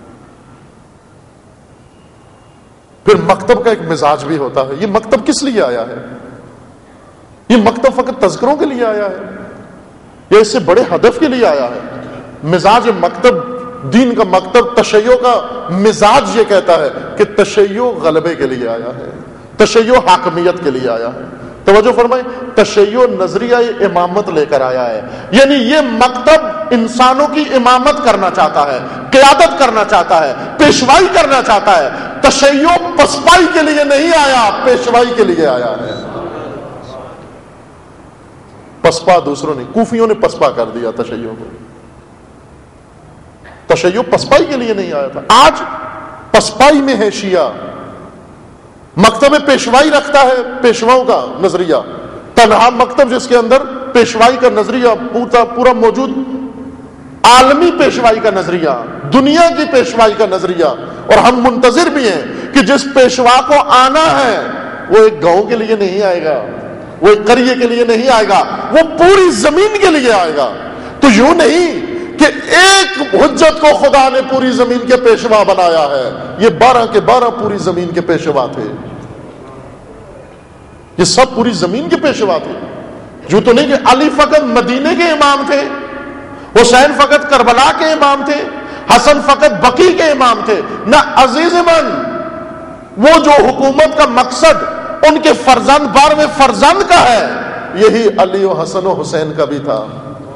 پھر مکتب کا ایک مزاج بھی ہوتا ہے. یہ مکتب کس لیے آیا ہے؟ یہ مکتب فقط تذکروں کے لیے آیا ہے یا اس سے بڑے ہدف کے لیے آیا ہے؟ مزاج مکتب، دین کا مکتب، تشیع کا مزاج یہ کہتا ہے کہ تشیع غلبے کے لیے آیا ہے، تشیع حاکمیت کے لیے آیا ہے. توجہ فرمائیں، تشیع نظریہ امامت لے کر آیا ہے. یعنی یہ مکتب انسانوں کی امامت کرنا چاہتا ہے، قیادت کرنا چاہتا ہے، پیشوائی کرنا چاہتا ہے. تشیع پسپائی کے لیے نہیں آیا، پیشوائی کے لیے آیا ہے. پسپا دوسروں نے، کوفیوں نے پسپا کر دیا تشیع کو. تشیع پسپائی کے لیے نہیں آیا تھا. آج پسپائی میں ہے شیعہ، مکتب پیشوائی رکھتا ہے، پیشواؤں کا نظریہ، تنہا مکتب جس کے اندر پیشوائی کا نظریہ پورا پورا موجود، عالمی پیشوائی کا نظریہ، دنیا کی پیشوائی کا نظریہ. اور ہم منتظر بھی ہیں کہ جس پیشوا کو آنا ہے وہ ایک گاؤں کے لیے نہیں آئے گا، وہ ایک قریے کے لیے نہیں آئے گا، وہ پوری زمین کے لیے آئے گا. تو یوں نہیں کہ ایک حجت کو خدا نے پوری زمین کے پیشوا بنایا ہے، یہ بارہ کے بارہ پوری زمین کے پیشوا تھے. یہ سب پوری زمین کے پیشوا تھے. جو تو نہیں کہ علی فقط مدینے کے امام تھے، حسین فقط کربلا کے امام تھے، حسن فقط بقی کے امام تھے. نہ عزیز من، وہ جو حکومت کا مقصد ان کے فرزند بارہویں فرزند کا ہے، یہی علی و حسن و حسین کا بھی تھا،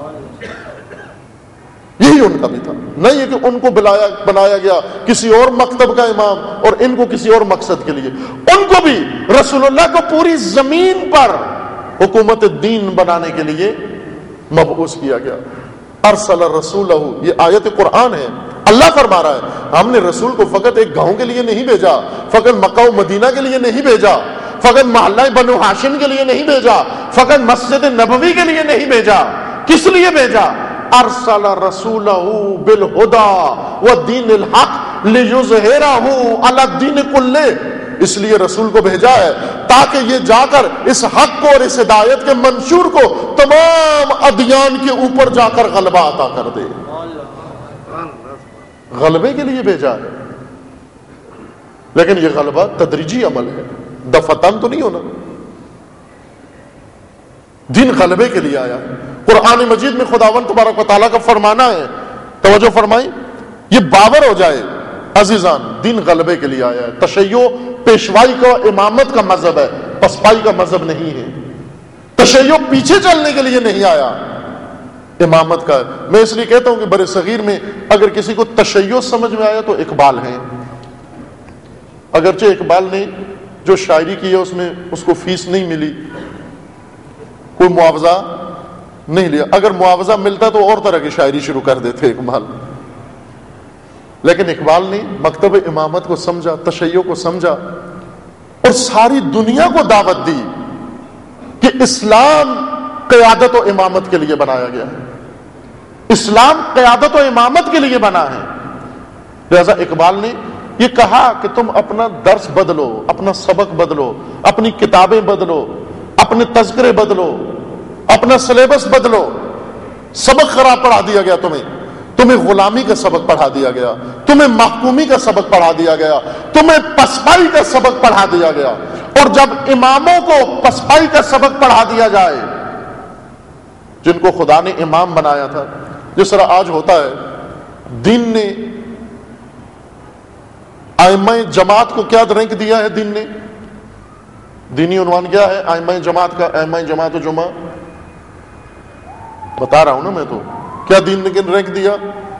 یہی ان کا بھی تھا. نہیں ہے کہ ان کو بلایا بنایا گیا کسی اور مکتب کا امام اور ان کو کسی اور مقصد کے لیے. ان کو بھی رسول اللہ کو پوری زمین پر حکومت دین بنانے کے لیے مبعوث کیا گیا. ارسل رسولہ، یہ آیت قرآن ہے. اللہ فرما رہا ہے ہم نے رسول کو فقط ایک گاؤں کے لیے نہیں بھیجا، فقط مکہ و مدینہ کے لیے نہیں بھیجا، فقط محلہ بنو ہاشم کے لیے نہیں بھیجا، فقط مسجد نبوی کے لیے نہیں بھیجا. کس لیے بھیجا؟ ارسل رسولہ بالہدی ودین الحق لیظہرہ علی الدین کلہ، اس لیے رسول کو بھیجا ہے تاکہ یہ جا کر اس حق کو اور اس ہدایت کے منشور کو تمام ادیان کے اوپر جا کر غلبہ عطا کر دے۔ غلبے کے لیے بھیجا ہے، لیکن یہ غلبہ تدریجی عمل ہے، دفتن تو نہیں ہونا۔ دین غلبے کے لیے آیا ہے۔ قرآن مجید میں خداوند تبارک و تعالیٰ کا فرمانا ہے، توجہ فرمائی، یہ باور ہو جائے عزیزان، دین غلبے کے لیے آیا ہے۔ تشیع پیشوائی کا امامت کا مذہب ہے، پسپائی کا مذہب نہیں ہے۔ تشیع پیچھے چلنے کے لیے نہیں آیا، امامت کا ہے۔ میں اس لیے کہتا ہوں کہ برے صغیر میں اگر کسی کو تشیع سمجھ میں آیا تو اقبال ہیں، اگرچہ اقبال نے جو شاعری کی ہے اس میں اس کو فیس نہیں ملی، کوئی معاوضہ نہیں لیا، اگر معاوضہ ملتا تو اور طرح کی شاعری شروع کر دیتے اقبال، لیکن اقبال نے مکتب امامت کو سمجھا، تشیع کو سمجھا، اور ساری دنیا کو دعوت دی کہ اسلام قیادت و امامت کے لیے بنایا گیا ہے، اسلام قیادت و امامت کے لیے بنا ہے۔ لہذا اقبال نے یہ کہا کہ تم اپنا درس بدلو، اپنا سبق بدلو، اپنی کتابیں بدلو، اپنے تذکرے بدلو، اپنا سلیبس بدلو۔ سبق خراب پڑھا دیا گیا تمہیں، تمہیں غلامی کا سبق پڑھا دیا گیا، تمہیں محکومی کا سبق پڑھا دیا گیا، تمہیں پسپائی کا سبق پڑھا دیا گیا۔ اور جب اماموں کو پسپائی کا سبق پڑھا دیا جائے، جن کو خدا نے امام بنایا تھا، جس طرح آج ہوتا ہے، دین نے ائمہ جماعت کو کیا رینک دیا ہے؟ دین نے دینی عنوان کیا ہے ائمہ جماعت کا؟ ائمہ جماعت و جمعہ بتا رہا ہوں نا میں، تو کیا دین نے کن رینک دیا؟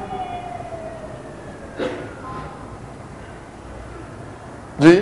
جی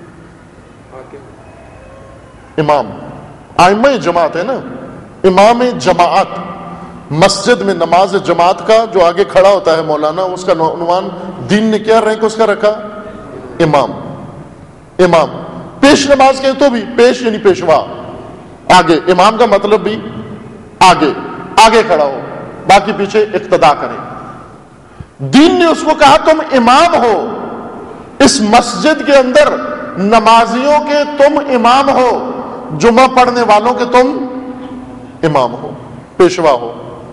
امام، ائمہ جماعت ہے نا، امام جماعت۔ مسجد میں نماز جماعت کا جو آگے کھڑا ہوتا ہے مولانا، اس کا عنوان دین نے کیا رینک اس کا رکھا؟ امام۔ امام پیش نماز کہیں تو بھی پیش یعنی پیشوا، آگے، امام کا مطلب بھی آگے، آگے کھڑا ہو، باقی پیچھے اقتدا کریں۔ دین نے اس کو کہا تم امام ہو، اس مسجد کے اندر نمازیوں کے تم امام ہو، جمعہ پڑھنے والوں کے تم امام ہو، پیشوا ہو۔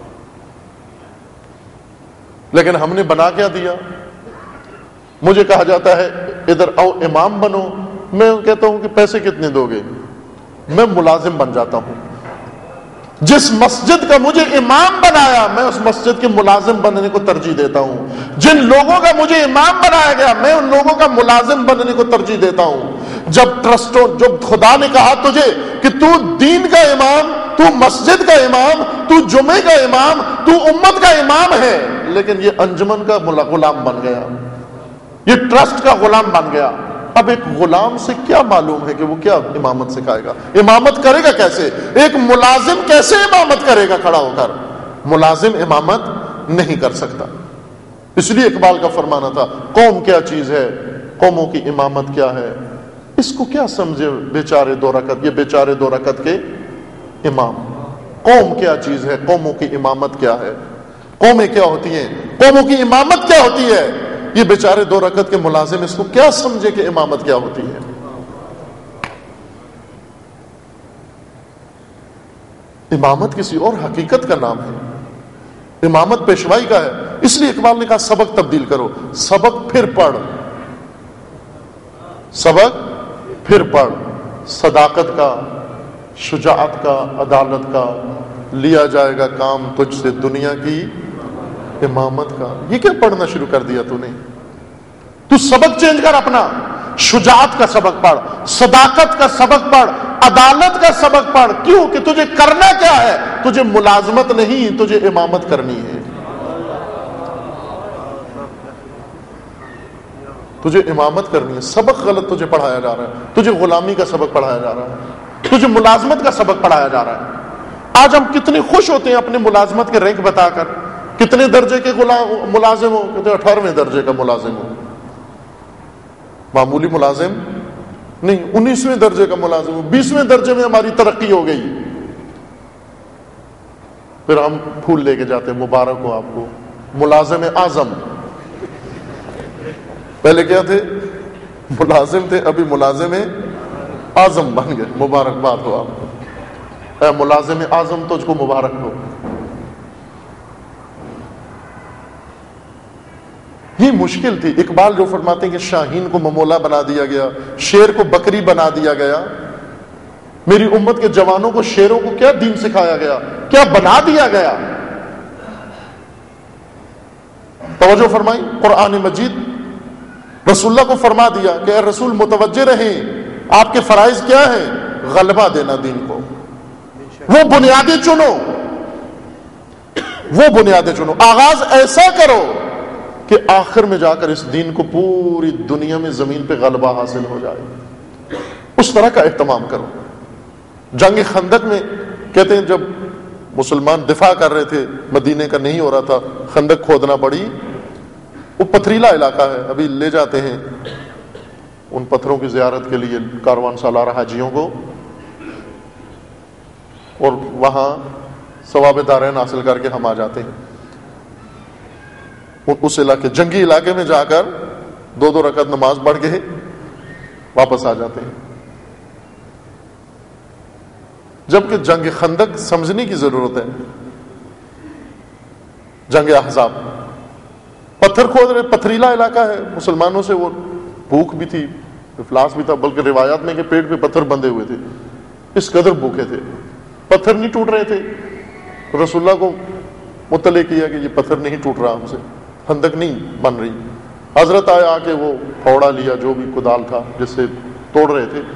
لیکن ہم نے بنا کیا دیا؟ مجھے کہا جاتا ہے ادھر آؤ امام بنو، میں کہتا ہوں کہ پیسے کتنے دو گے؟ میں ملازم بن جاتا ہوں۔ جس مسجد کا مجھے امام بنایا، میں اس مسجد کے ملازم بننے کو ترجیح دیتا ہوں۔ جن لوگوں کا مجھے امام بنایا گیا، میں ان لوگوں کا ملازم بننے کو ترجیح دیتا ہوں۔ جب ٹرسٹوں، جب خدا نے کہا تجھے کہ تو دین کا امام، تو مسجد کا امام، تو جمعے کا امام، تو امت کا امام ہے، لیکن یہ انجمن کا غلام بن گیا، یہ ٹرسٹ کا غلام بن گیا۔ اب ایک غلام سے کیا معلوم ہے کہ وہ کیا امامت سکھائے گا؟ امامت کرے گا کیسے؟ ایک ملازم کیسے امامت کرے گا کھڑا ہو کر؟ ملازم امامت نہیں کر سکتا۔ اس لیے اقبال کا فرمانا تھا، قوم کیا چیز ہے، قوموں کی امامت کیا ہے، اس کو کیا سمجھے بیچارے دو رکعت، یہ بیچارے دو رکعت کے امام۔ قوم کیا چیز ہے، قوموں کی امامت کیا ہے، قومیں کیا ہوتی ہیں، قوموں کی امامت کیا ہوتی ہے، یہ بیچارے دو رکعت کے ملازم اس کو کیا سمجھے کہ امامت کیا ہوتی ہے۔ امامت کسی اور حقیقت کا نام ہے، امامت پیشوائی کا ہے۔ اس لیے اقبال نے کہا سبق تبدیل کرو، سبق پھر پڑھ، سبق پھر پڑھ، صداقت کا، شجاعت کا، عدالت کا، لیا جائے گا کام تجھ سے دنیا کی امامت کا۔ یہ کیا پڑھنا شروع کر دیا تو نے؟ تو سبق چینج کر، اپنا شجاعت کا سبق پڑھ، صداقت کا سبق پڑھ، عدالت کا سبق پڑھ۔ کیوں کہ تجھے کرنا کیا ہے؟ تجھے ملازمت نہیں، تجھے امامت کرنی ہے، تجھے امامت کرنی ہے۔ سبق غلط تجھے پڑھایا جا رہا ہے، تجھے غلامی کا سبق پڑھایا جا رہا ہے، تجھے ملازمت کا سبق پڑھایا جا رہا ہے۔ آج ہم کتنے خوش ہوتے ہیں اپنے ملازمت کے رینک بتا کر، کتنے درجے کے ملازم ہو؟ کہتے ہیں اٹھارہویں درجے کا ملازم ہو، معمولی ملازم نہیں، انیسویں درجے کا ملازم ہو، بیسویں درجے میں ہماری ترقی ہو گئی۔ پھر ہم پھول لے کے جاتے ہیں، مبارک ہو آپ کو ملازم اعظم. پہلے کیا تھے؟ ملازم تھے، ابھی ملازم اعظم بن گئے. مبارکباد ہو آپ کو، اے ملازم اعظم تجھ کو مبارک ہو. یہ مشکل تھی. اقبال جو فرماتے ہیں کہ شاہین کو ممولا بنا دیا گیا، شیر کو بکری بنا دیا گیا. میری امت کے جوانوں کو شیروں کو کیا دین سکھایا گیا، کیا بنا دیا گیا. توجہ فرمائی. قرآن مجید رسول اللہ کو فرما دیا کہ اے رسول متوجہ رہیں، آپ کے فرائض کیا ہیں؟ غلبہ دینا دین کو. وہ بنیادیں چنو، وہ بنیادیں چنو، آغاز ایسا کرو کہ آخر میں جا کر اس دین کو پوری دنیا میں زمین پہ غلبہ حاصل ہو جائے. اس طرح کا اہتمام کرو. جنگ خندق میں کہتے ہیں جب مسلمان دفاع کر رہے تھے، مدینے کا نہیں ہو رہا تھا، خندق کھودنا پڑی. وہ پتھریلا علاقہ ہے، ابھی لے جاتے ہیں ان پتھروں کی زیارت کے لیے کاروان سالار حاجیوں کو، اور وہاں ثواب دارین حاصل کر کے ہم آ جاتے ہیں. اس علاقے جنگی علاقے میں جا کر دو دو رکعت نماز پڑھ کے واپس آ جاتے ہیں. جبکہ جنگ خندق سمجھنے کی ضرورت ہے. جنگ احزاب پتھر کھود رہے، پتھریلا علاقہ ہے، مسلمانوں سے وہ بھوک بھی تھی، افلاس بھی تھا، بلکہ روایات میں کہ پیٹ پہ پتھر بندھے ہوئے تھے، اس قدر بھوکے تھے. پتھر نہیں ٹوٹ رہے تھے. رسول اللہ کو مطلع کیا کہ یہ پتھر نہیں ٹوٹ رہا ہم سے، خندق نہیں بن رہی. حضرت آئے، آ کے وہ پھوڑا لیا جو بھی کدال تھا جس سے توڑ رہے تھے،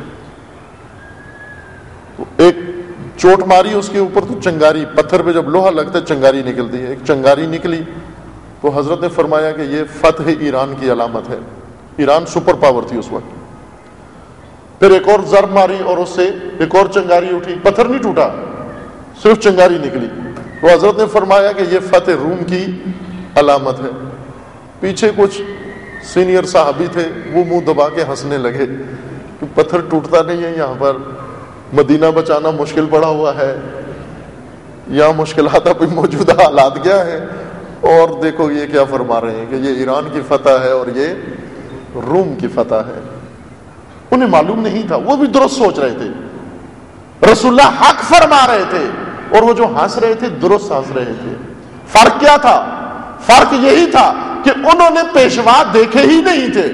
ایک چوٹ ماری اس کے اوپر تو چنگاری، پتھر پہ جب لوہا لگتا ہے چنگاری نکلتی ہے. ایک چنگاری نکلی تو حضرت نے فرمایا کہ یہ فتح ایران کی علامت ہے. ایران سپر پاور تھی اس وقت. پھر ایک اور ضرب ماری اور اس سے ایک اور چنگاری اٹھی، پتھر نہیں ٹوٹا، صرف چنگاری نکلی. تو حضرت نے فرمایا کہ یہ فتح روم کی علامت ہے. پیچھے کچھ سینئر صحابی تھے، وہ منہ دبا کے ہنسنے لگے کہ پتھر ٹوٹتا نہیں ہے یہاں پر، مدینہ بچانا مشکل پڑا ہوا ہے، یہاں مشکلات ابھی موجودہ حالات کیا ہے، اور دیکھو یہ کیا فرما رہے ہیں کہ یہ ایران کی فتح ہے اور یہ روم کی فتح ہے. انہیں معلوم نہیں تھا، وہ بھی درست سوچ رہے تھے، رسول اللہ حق فرما رہے تھے، اور وہ جو ہنس رہے تھے درست ہنس رہے تھے. فرق کیا تھا؟ فرق یہی تھا کہ انہوں نے پیشوا دیکھے ہی نہیں تھے،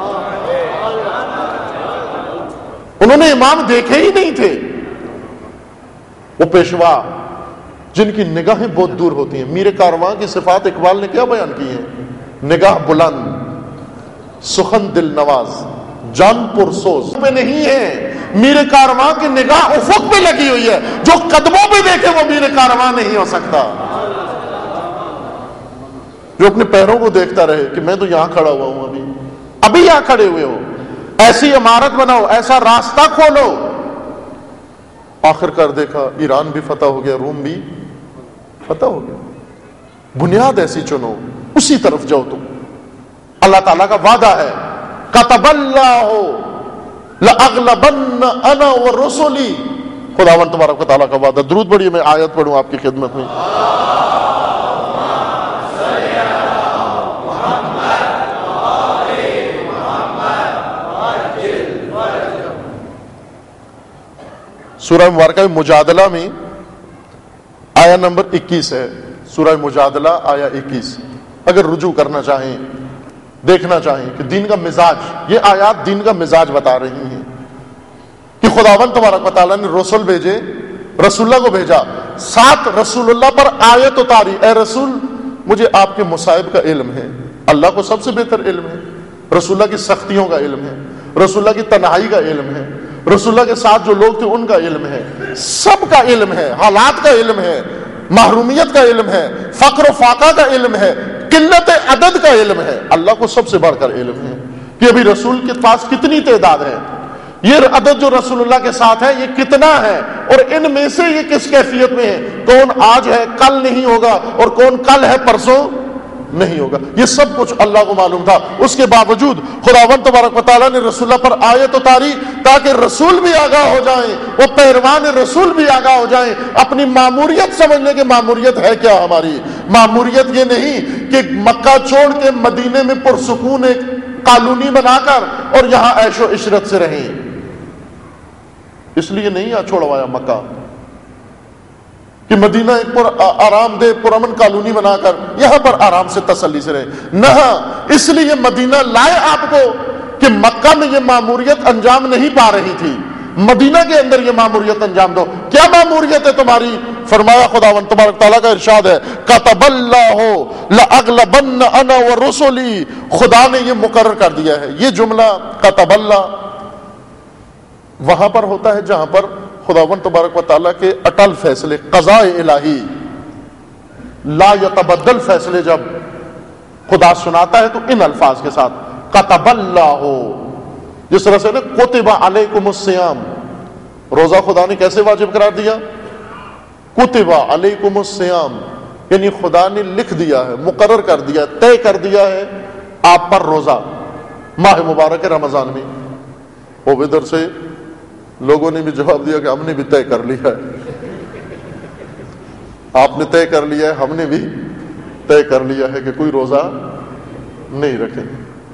انہوں نے امام دیکھے ہی نہیں تھے. وہ پیشوا جن کی نگاہیں بہت دور ہوتی ہیں. میر کارواں کی صفات اقبال نے کیا بیان کی ہیں؟ نگاہ بلند، سخن دل نواز، جان پرسوز پہ نہیں ہے. میر کارواں کی نگاہ افق پہ لگی ہوئی ہے، جو قدموں پہ دیکھے وہ میر کارواں نہیں ہو سکتا. جو اپنے پیروں کو دیکھتا رہے کہ میں تو یہاں کھڑا ہوا ہوں، ابھی ابھی یہاں کھڑے ہوئے ہو، ایسی عمارت بناؤ، ایسا راستہ کھولو. آخر کر دیکھا ایران بھی فتح ہو گیا، روم بھی فتح ہو گیا. بنیاد ایسی چنو، اسی طرف جاؤ تم. اللہ تعالیٰ کا وعدہ ہے، کتب اللہ لأغلبن انا ورسلی. خداوند تبارک و تعالیٰ کا وعدہ. درود پڑھیے، میں آیت پڑھوں آپ کی خدمت میں. سورہ مبارکہ مجادلہ میں آیا نمبر اکیس ہے. سورہ مجادلہ آیا اکیس. اگر رجوع کرنا چاہیں، دیکھنا چاہیں کہ دین کا مزاج، یہ آیات دین کا مزاج بتا رہی ہیں کہ خداوند تبارک و تعالیٰ نے رسول بھیجے، رسول اللہ کو بھیجا، ساتھ رسول اللہ پر آیت اتاری. اے رسول مجھے آپ کے مصائب کا علم ہے. اللہ کو سب سے بہتر علم ہے. رسول اللہ کی سختیوں کا علم ہے، رسول اللہ کی تنہائی کا علم ہے، رسول اللہ کے ساتھ جو لوگ تھے ان کا علم ہے، سب کا علم ہے، حالات کا علم ہے، محرومیت کا علم ہے، فقر و فاقہ کا علم ہے، قلت عدد کا علم ہے. اللہ کو سب سے بڑھ کر علم ہے کہ ابھی رسول کے پاس کتنی تعداد ہے، یہ عدد جو رسول اللہ کے ساتھ ہے یہ کتنا ہے، اور ان میں سے یہ کس کیفیت میں ہے، کون آج ہے کل نہیں ہوگا، اور کون کل ہے پرسوں نہیں ہوگا. یہ سب کچھ اللہ کو معلوم تھا. اس کے باوجود خداوند تبارک و تعالیٰ نے رسول اللہ پر آیت اتاری تاکہ رسول بھی آگاہ ہو جائیں, وہ پیروان رسول بھی آگاہ ہو جائیں, اپنی معموریت سمجھنے کہ معموریت ہے کیا. ہماری معموریت یہ نہیں کہ مکہ چھوڑ کے مدینے میں پرسکون ایک کالونی بنا کر اور یہاں عیش و عشرت سے رہیں. اس لیے نہیں چھوڑوایا مکہ کہ مدینہ ایک پر آرام دہ پرامن کالونی بنا کر یہاں پر آرام سے تسلی سے رہے. نہ, اس لیے مدینہ لائے آپ کو کہ مکہ میں یہ ماموریت انجام نہیں پا رہی تھی, مدینہ کے اندر یہ ماموریت انجام دو. کیا ماموریت ہے تمہاری؟ فرمایا خداوند تبارک تعالیٰ کا ارشاد ہے کتب اللہ لأغلبن انا ورسلی, خدا نے یہ مقرر کر دیا ہے. یہ جملہ کتب اللہ وہاں پر ہوتا ہے جہاں پر خداوند تبارک و تعالیٰ کے اٹل فیصلے, قضاء الہی, لا یتبدل فیصلے جب خدا سناتا ہے تو ان الفاظ کے ساتھ کتب اللہ. جس طرح سے نا کتب علیکم الصیام, روزہ خدا نے کیسے واجب قرار دیا؟ کتب علیکم الصیام, یعنی خدا نے لکھ دیا ہے, مقرر کر دیا, طے کر دیا ہے آپ پر روزہ ماہ مبارک رمضان میں. وہ ادھر سے لوگوں نے بھی جواب دیا کہ ہم نے بھی طے کر لیا ہے. آپ نے طے کر لیا ہے, ہم نے بھی طے کر لیا ہے کہ کوئی روزہ نہیں رکھیں.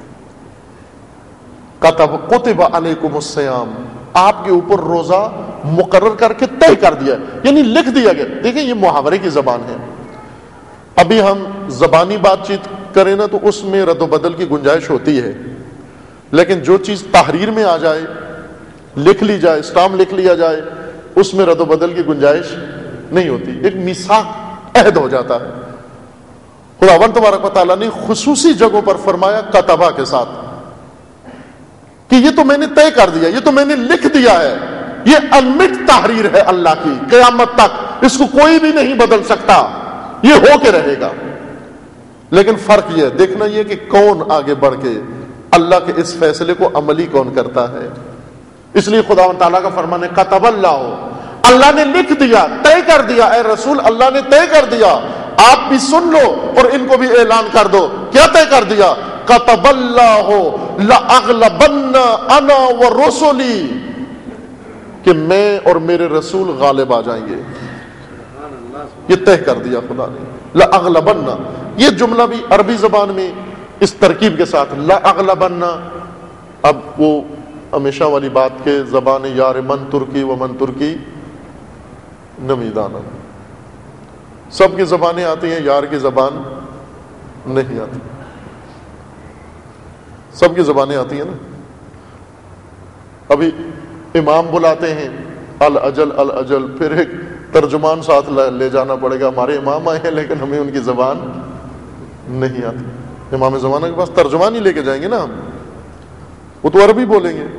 کتب کتب علیکم الصیام, آپ کے اوپر روزہ مقرر کر کے طے کر دیا, یعنی لکھ دیا گیا. دیکھیں یہ محاورے کی زبان ہے. ابھی ہم زبانی بات چیت کریں نا تو اس میں رد و بدل کی گنجائش ہوتی ہے, لیکن جو چیز تحریر میں آ جائے, لکھ لی جائے, اسٹام لکھ لیا جائے, اس میں رد و بدل کی گنجائش نہیں ہوتی. ایک میثاق عہد ہو جاتا ہے. خداوند تبارک و تعالیٰ نے خصوصی جگہوں پر فرمایا کتبہ کے ساتھ کہ یہ تو میں نے طے کر دیا, یہ تو میں نے لکھ دیا ہے. یہ المٹ تحریر ہے اللہ کی, قیامت تک اس کو کوئی بھی نہیں بدل سکتا, یہ ہو کے رہے گا. لیکن فرق یہ دیکھنا یہ کہ کون آگے بڑھ کے اللہ کے اس فیصلے کو عملی کون کرتا ہے. اس لیے خدا تعالیٰ کا فرمان ہے کتب اللہ, اللہ نے لکھ دیا, طے کر دیا. اے رسول اللہ نے طے کر دیا, آپ بھی سن لو اور ان کو بھی اعلان کر دو. کیا طے کر دیا؟ کتب اللہ لأغلبن انا ورسلی, کہ میں اور میرے رسول غالب آ جائیں گے. یہ طے کر دیا خدا نے. لأغلبن, یہ جملہ بھی عربی زبان میں اس ترکیب کے ساتھ لأغلبن. اب وہ ہمیشہ والی بات کے زبان یار من ترکی و من ترکی نمیدانا, سب کی زبانیں آتی ہیں, یار کی زبان نہیں آتی. سب کی زبانیں آتی ہیں نا. ابھی امام بلاتے ہیں الاجل الاجل, پھر ایک ترجمان ساتھ لے جانا پڑے گا. ہمارے امام آئے ہیں لیکن ہمیں ان کی زبان نہیں آتی. امام زمانہ کے پاس ترجمان ہی لے کے جائیں گے نا ہم, وہ تو عربی بولیں گے.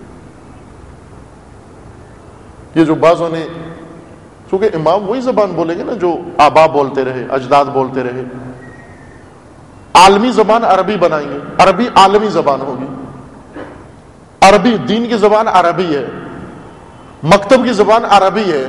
یہ جو بعضوں نے, چونکہ امام وہی زبان بولیں گے نا جو آبا بولتے رہے, اجداد بولتے رہے. عالمی زبان عربی بنائیں گے, عربی عالمی زبان ہوگی. عربی دین کی زبان عربی ہے, مکتب کی زبان عربی ہے.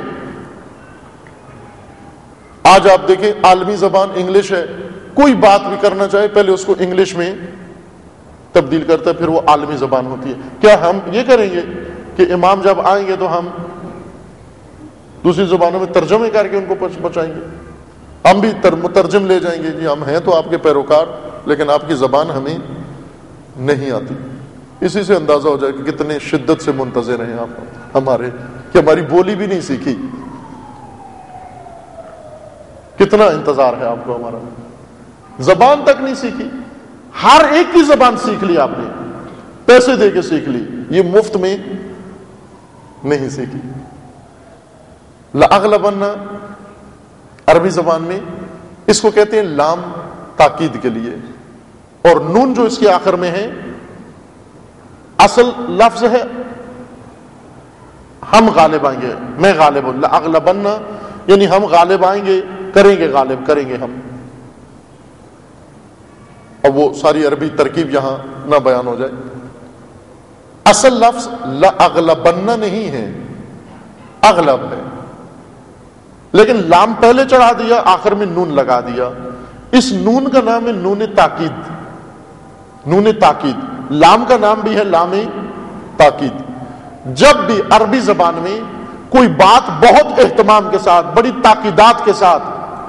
آج آپ دیکھیں عالمی زبان انگلش ہے, کوئی بات بھی کرنا چاہے پہلے اس کو انگلش میں تبدیل کرتا ہے, پھر وہ عالمی زبان ہوتی ہے. کیا ہم یہ کریں گے کہ امام جب آئیں گے تو ہم دوسری زبانوں میں ترجمے کر کے ان کو پہنچائیں گے؟ ہم بھی مترجم لے جائیں گے, جی ہم ہیں تو آپ کے پیروکار لیکن آپ کی زبان ہمیں نہیں آتی. اسی سے اندازہ ہو جائے کہ کتنے شدت سے منتظر ہیں آپ ہمارے, کہ ہماری بولی بھی نہیں سیکھی. کتنا انتظار ہے آپ کو ہمارا, زبان تک نہیں سیکھی. ہر ایک کی زبان سیکھ لی آپ نے, پیسے دے کے سیکھ لی, یہ مفت میں نہیں سیکھی. لأغلبن عربی زبان میں اس کو کہتے ہیں لام تاکید کے لیے, اور نون جو اس کے آخر میں ہے اصل لفظ ہے ہم غالب آئیں گے, میں غالب ہوں. لأغلبن یعنی ہم غالب آئیں گے, کریں گے, غالب کریں گے ہم. اب وہ ساری عربی ترکیب یہاں نہ بیان ہو جائے. اصل لفظ لأغلبن نہیں ہے, اغلب ہے, لیکن لام پہلے چڑھا دیا, آخر میں نون لگا دیا. اس نون کا نام ہے نون تاکید، نون تاکید، لام کا نام بھی ہے لام تاکید۔ جب بھی عربی زبان میں کوئی بات بہت اہتمام کے ساتھ، بڑی تاکیدات کے ساتھ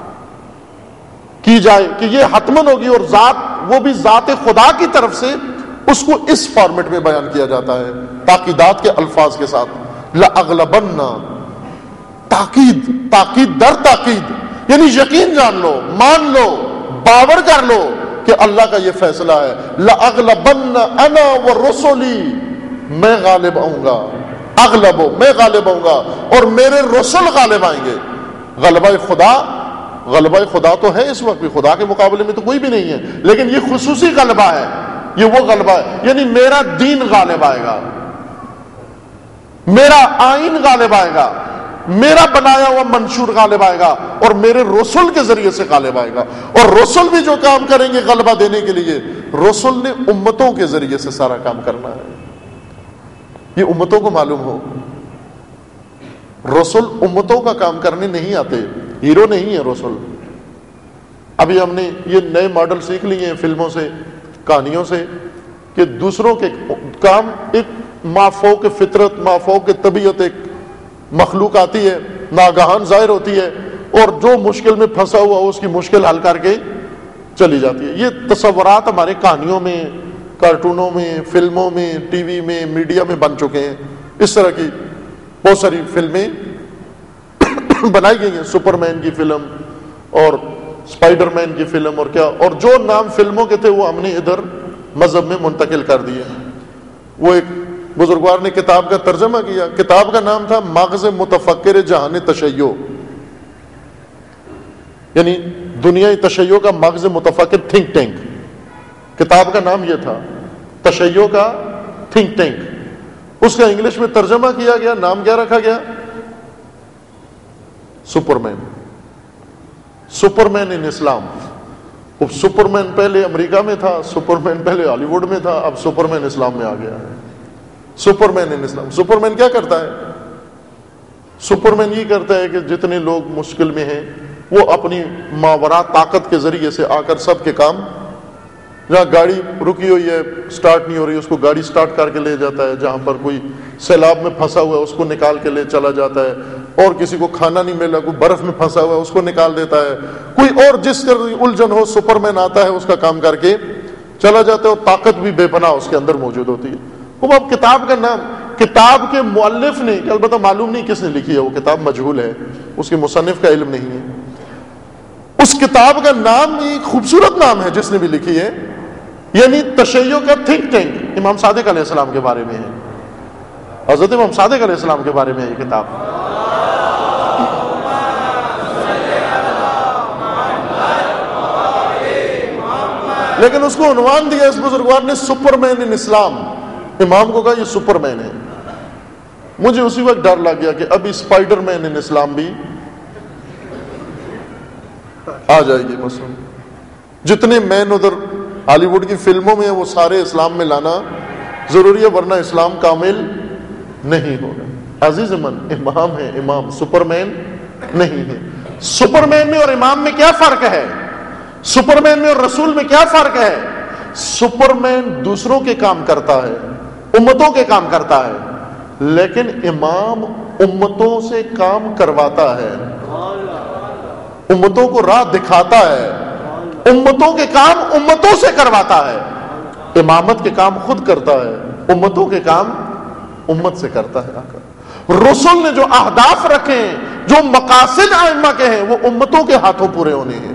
کی جائے کہ یہ حتمن ہوگی، اور ذات وہ بھی ذات خدا کی طرف سے، اس کو اس فارمیٹ میں بیان کیا جاتا ہے تاکیدات کے الفاظ کے ساتھ۔ لَأَغْلَبَنَّ، تاکید، تاکید در تاکید، یعنی یقین جان لو، مان لو، باور کر لو کہ اللہ کا یہ فیصلہ ہے۔ لَأَغْلَبَنَّ أَنَا وَرُسُلِي، میں غالب آؤں گا، اغلب ہو، میں غالب آؤں گا اور میرے رسول غالب آئیں گے۔ غلبہ خدا، غلبہ خدا تو ہے اس وقت بھی، خدا کے مقابلے میں تو کوئی بھی نہیں ہے، لیکن یہ خصوصی غلبہ ہے، یہ وہ غلبہ ہے، یعنی میرا دین غالب آئے گا، میرا آئین غالب آئے گا، میرا بنایا ہوا منشور غالب آئے گا، اور میرے رسول کے ذریعے سے غالب آئے گا۔ اور رسول بھی جو کام کریں گے غلبہ دینے کے لیے، رسول نے امتوں کے ذریعے سے سارا کام کرنا ہے، یہ امتوں کو معلوم ہو۔ رسول امتوں کا کام کرنے نہیں آتے، ہیرو نہیں ہے رسول۔ ابھی ہم نے یہ نئے ماڈل سیکھ لیے ہیں فلموں سے، کہانیوں سے، کہ دوسروں کے کام ایک مافوق فطرت، مافوق طبیعت، ایک مخلوق آتی ہے، ناگہان ظاہر ہوتی ہے، اور جو مشکل میں پھنسا ہوا اس کی مشکل حل کر کے چلی جاتی ہے۔ یہ تصورات ہمارے کہانیوں میں، کارٹونوں میں، فلموں میں، ٹی وی میں، میڈیا میں بن چکے ہیں۔ اس طرح کی بہت ساری فلمیں بنائی گئی ہیں، سپر مین کی فلم اور اسپائڈر مین کی فلم، اور کیا، اور جو نام فلموں کے تھے وہ ہم نے ادھر مذہب میں منتقل کر دیے۔ وہ ایک بزرگوار نے کتاب کا ترجمہ کیا، کتاب کا نام تھا مغز متفکر جہان تشیع، یعنی دنیا تشیع کا مغز متفکر، تھنک ٹینک، کتاب کا نام یہ تھا، تشیع کا تھنک ٹینک۔ اس کا انگلش میں ترجمہ کیا گیا، نام کیا رکھا گیا؟ Superman, superman in Islam. اب سپر مین پہلے امریکہ میں تھا، سپر مین پہلے ہالی ووڈ میں تھا، اب سپر مین اسلام میں آ گیا ہے۔ Super main in Islam, super مین کیا کرتا ہے؟ سپر مین یہ کرتا ہے کہ جتنے لوگ مشکل میں ہیں وہ اپنی ماورا طاقت کے ذریعے سے آ کر سب کے کام، جہاں گاڑی رکی ہوئی ہے، سٹارٹ نہیں ہو رہی، اس کو گاڑی سٹارٹ کر کے لے جاتا ہے، جہاں پر کوئی سیلاب میں پھنسا ہوا ہے اس کو نکال کے لے چلا جاتا ہے، اور کسی کو کھانا نہیں ملا، کوئی برف میں پھنسا ہوا ہے اس کو نکال دیتا ہے، کوئی اور جس طرح الجھن ہو سپر مین آتا ہے، اس کا کام کر کے چلا جاتا ہے، اور طاقت بھی بے پناہ اس کے اندر موجود ہوتی ہے۔ وہ اب کتاب کا نام، کتاب کے مؤلف نے، کہ البتہ معلوم نہیں کس نے لکھی ہے، وہ کتاب مجہول ہے، اس کے مصنف کا علم نہیں ہے، اس کتاب کا نام ایک خوبصورت نام ہے جس نے بھی لکھی ہے، یعنی تشیع کا تھنک ٹینک، امام صادق علیہ السلام کے بارے میں ہے، حضرت امام صادق علیہ السلام کے بارے میں ہے یہ کتاب۔ لیکن اس کو عنوان دیا اس بزرگوار نے سپر مین ان اسلام، امام کو کہا یہ سپر مین ہے۔ مجھے اسی وقت ڈر لگ گیا کہ ابھی اسپائڈر مین ان اسلام بھی آ جائے گی، مثلا جتنے مین ادھر ہالی ووڈ کی فلموں میں ہیں وہ سارے اسلام میں لانا ضروری ہے، ورنہ اسلام کامل نہیں ہوگا۔ عزیز من، امام ہے، امام، سپر مین نہیں ہے۔ سپر مین میں اور امام میں کیا فرق ہے؟ سپر مین میں اور رسول میں کیا فرق ہے؟ سپر مین دوسروں کے کام کرتا ہے، امتوں کے کام کرتا ہے، لیکن امام امتوں سے کام کرواتا ہے، امتوں کو راہ دکھاتا ہے، امتوں کے کام امتوں سے کرواتا ہے، امامت کے کام خود کرتا ہے، امتوں کے کام امت سے کرتا ہے۔ آقا رسول نے جو اہداف رکھے ہیں، جو مقاصد ائمہ کے ہیں، وہ امتوں کے ہاتھوں پورے ہونے ہیں۔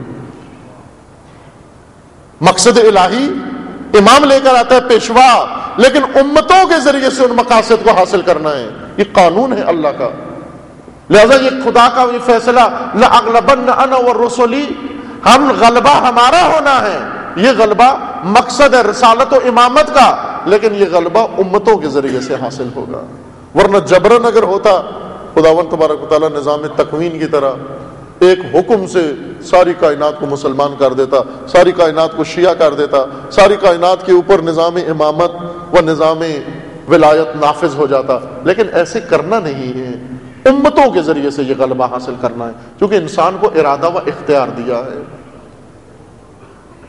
مقصد الہی امام لے کر آتا ہے، پیشوا، لیکن امتوں کے ذریعے سے ان مقاصد کو حاصل کرنا ہے، یہ قانون ہے اللہ کا۔ لہذا یہ خدا کا یہ فیصلہ، لَأَغْلَبَنَّ أَنَا وَرُسُلِي، ہم غلبہ ہمارا ہونا ہے، یہ غلبہ مقصد ہے رسالت و امامت کا، لیکن یہ غلبہ امتوں کے ذریعے سے حاصل ہوگا، ورنہ جبرن اگر ہوتا، خداوند تبارک و تعالیٰ نظام تکوین کی طرح ایک حکم سے ساری کائنات کو مسلمان کر دیتا، ساری کائنات کو شیعہ کر دیتا، ساری کائنات کے اوپر نظام امامت و نظام ولایت نافذ ہو جاتا، لیکن ایسے کرنا نہیں ہے، امتوں کے ذریعے سے یہ غلبہ حاصل کرنا ہے، کیونکہ انسان کو ارادہ و اختیار دیا ہے۔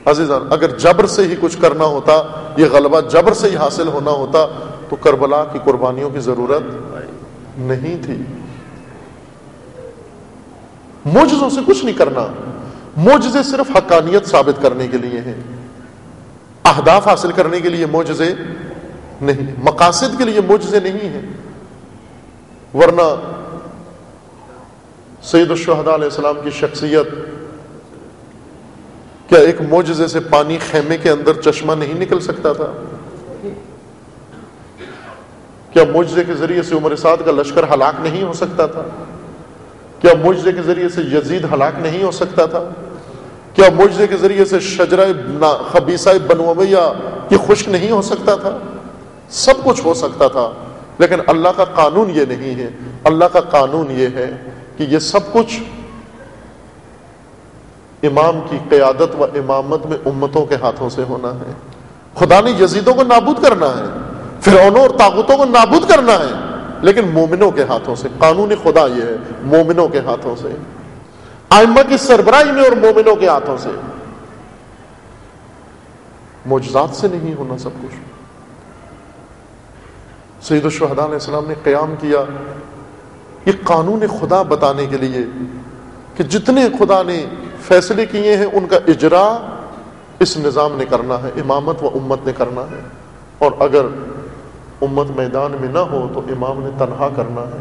عزیزان اگر جبر سے ہی کچھ کرنا ہوتا، یہ غلبہ جبر سے ہی حاصل ہونا ہوتا تو کربلا کی قربانیوں کی ضرورت نہیں تھی۔ معجزوں سے کچھ نہیں کرنا، معجزے صرف حقانیت ثابت کرنے کے لیے ہیں، اہداف حاصل کرنے کے لیے معجزے نہیں، مقاصد کے لیے معجزے نہیں ہیں۔ ورنہ سید الشہداء علیہ السلام کی شخصیت، کیا ایک معجزے سے پانی خیمے کے اندر چشمہ نہیں نکل سکتا تھا؟ کیا معجزے کے ذریعے سے عمر سعد کا لشکر ہلاک نہیں ہو سکتا تھا؟ کیا معجزے کے ذریعے سے یزید ہلاک نہیں ہو سکتا تھا؟ کیا معجزے کے ذریعے سے شجرہ خبیثہ بنو امیہ یہ خشک نہیں ہو سکتا تھا؟ سب کچھ ہو سکتا تھا، لیکن اللہ کا قانون یہ نہیں ہے۔ اللہ کا قانون یہ ہے کہ یہ سب کچھ امام کی قیادت و امامت میں امتوں کے ہاتھوں سے ہونا ہے۔ خدا نے یزیدوں کو نابود کرنا ہے، فرعونوں اور طاغوتوں کو نابود کرنا ہے، لیکن مومنوں کے ہاتھوں سے۔ قانون خدا یہ ہے، مومنوں کے ہاتھوں سے، ائمہ کی سربراہی میں اور مومنوں کے ہاتھوں سے، معجزات سے نہیں ہونا سب کچھ۔ سید الشہداء علیہ السلام نے قیام کیا یہ قانون خدا بتانے کے لیے کہ جتنے خدا نے فیصلے کیے ہیں ان کا اجرا اس نظام نے کرنا ہے، امامت و امت نے کرنا ہے، اور اگر امت میدان میں نہ ہو تو امام نے تنہا کرنا ہے۔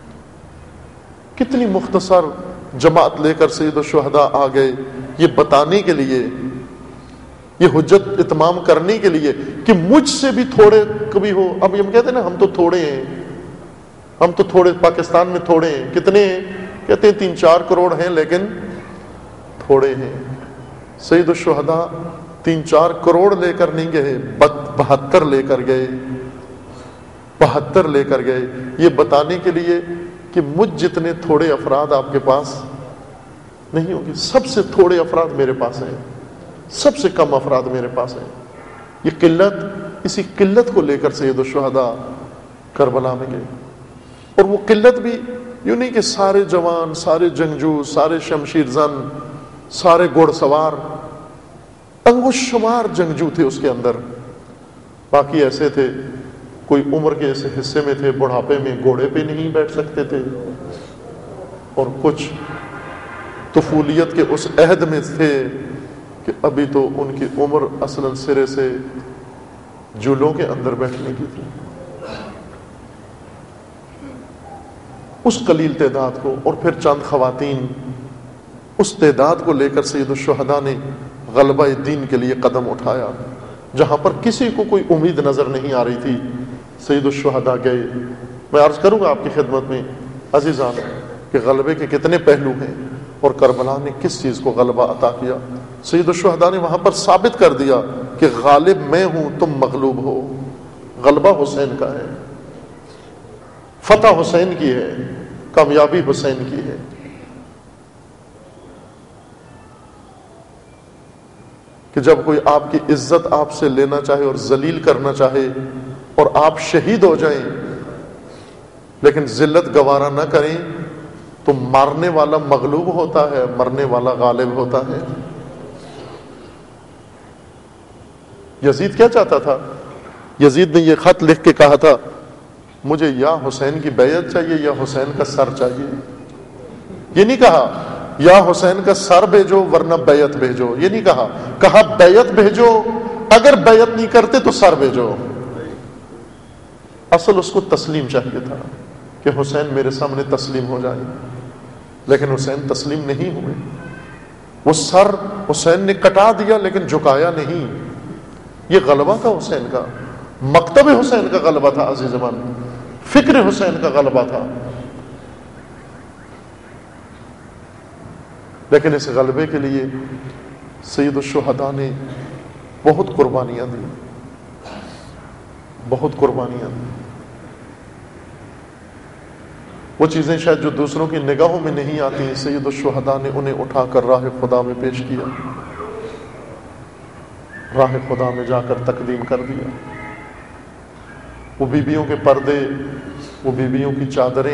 کتنی مختصر جماعت لے کر سید الشہداء آ گئے یہ بتانے کے لیے، یہ حجت اتمام کرنے کے لیے کہ مجھ سے بھی تھوڑے کبھی ہو۔ اب ہم کہتے ہیں نا ہم تو تھوڑے ہیں، ہم تو تھوڑے، پاکستان میں تھوڑے ہیں، کتنے ہیں؟ کہتے ہیں تین چار کروڑ ہیں لیکن تھوڑے ہیں۔ سید الشہداء تین چار کروڑ لے کر نہیں گئے، بہتر لے کر گئے، بہتر لے کر گئے، یہ بتانے کے لیے کہ مجھ جتنے تھوڑے افراد آپ کے پاس نہیں ہوں گے، سب سے تھوڑے افراد میرے پاس ہیں، سب سے کم افراد میرے پاس ہیں۔ یہ قلت، اسی قلت کو لے کر سید الشہداء کربلا میں گئے، اور وہ قلت بھی یوں نہیں کہ سارے جوان، سارے جنگجو، سارے شمشیر زن، سارے گھوڑ سوار، انگوش شمار جنگجو تھے اس کے اندر، باقی ایسے تھے کوئی عمر کے ایسے حصے میں تھے بڑھاپے میں گھوڑے پہ نہیں بیٹھ سکتے تھے، اور کچھ طفولیت کے اس عہد میں تھے کہ ابھی تو ان کی عمر اصلاً سرے سے جولوں کے اندر بیٹھنے کی تھی۔ اس قلیل تعداد کو اور پھر چند خواتین، اس تعداد کو لے کر سید الشہداء نے غلبہ دین کے لیے قدم اٹھایا، جہاں پر کسی کو کوئی امید نظر نہیں آ رہی تھی۔ سید الشہداء گئے۔ میں عرض کروں گا آپ کی خدمت میں عزیزان کہ غلبے کے کتنے پہلو ہیں اور کربلا نے کس چیز کو غلبہ عطا کیا۔ سید الشہداء نے وہاں پر ثابت کر دیا کہ غالب میں ہوں، تم مغلوب ہو۔ غلبہ حسین کا ہے، فتح حسین کی ہے، کامیابی حسین کی ہے۔ کہ جب کوئی آپ کی عزت آپ سے لینا چاہے اور ذلیل کرنا چاہے اور آپ شہید ہو جائیں لیکن ذلت گوارا نہ کریں تو مارنے والا مغلوب ہوتا ہے، مرنے والا غالب ہوتا ہے۔ یزید کیا چاہتا تھا؟ یزید نے یہ خط لکھ کے کہا تھا مجھے یا حسین کی بیعت چاہیے یا حسین کا سر چاہیے۔ یہ نہیں کہا یا حسین کا سر بھیجو ورنہ بیعت بھیجو، یہ نہیں کہا، کہا بیعت بھیجو، اگر بیعت نہیں کرتے تو سر بھیجو۔ اصل اس کو تسلیم چاہیے تھا کہ حسین میرے سامنے تسلیم ہو جائے، لیکن حسین تسلیم نہیں ہوئے۔ وہ سر حسین نے کٹا دیا لیکن جھکایا نہیں۔ یہ غلبہ تھا حسین کا، مکتب حسین کا غلبہ تھا عزیز من، فکر حسین کا غلبہ تھا۔ لیکن اس غلبے کے لیے سید الشہداء نے بہت قربانیاں دی، بہت قربانیاں دی۔ وہ چیزیں شاید جو دوسروں کی نگاہوں میں نہیں آتی، سید الشہداء نے انہیں اٹھا کر راہ خدا میں پیش کیا، راہ خدا میں جا کر تقدیم کر دیا۔ وہ بیبیوں کے پردے، وہ بیبیوں کی چادریں،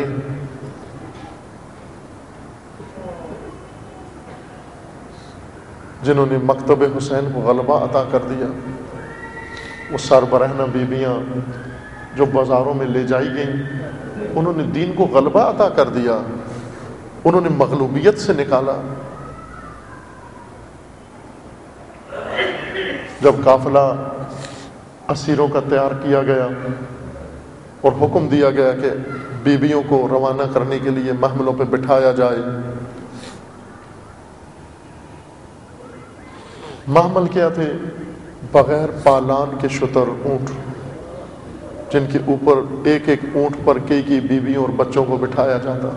جنہوں نے مکتب حسین کو غلبہ عطا کر دیا، وہ سربرہنہ بیویاں جو بازاروں میں لے جائی گئیں، انہوں نے دین کو غلبہ عطا کر دیا، انہوں نے مغلوبیت سے نکالا۔ جب قافلہ اسیروں کا تیار کیا گیا اور حکم دیا گیا کہ بیویوں کو روانہ کرنے کے لیے محملوں پہ بٹھایا جائے، محمل کیا تھے؟ بغیر پالان کے شتر اونٹ، جن کے اوپر ایک ایک اونٹ پر کئی کئی بیویوں اور بچوں کو بٹھایا جاتا۔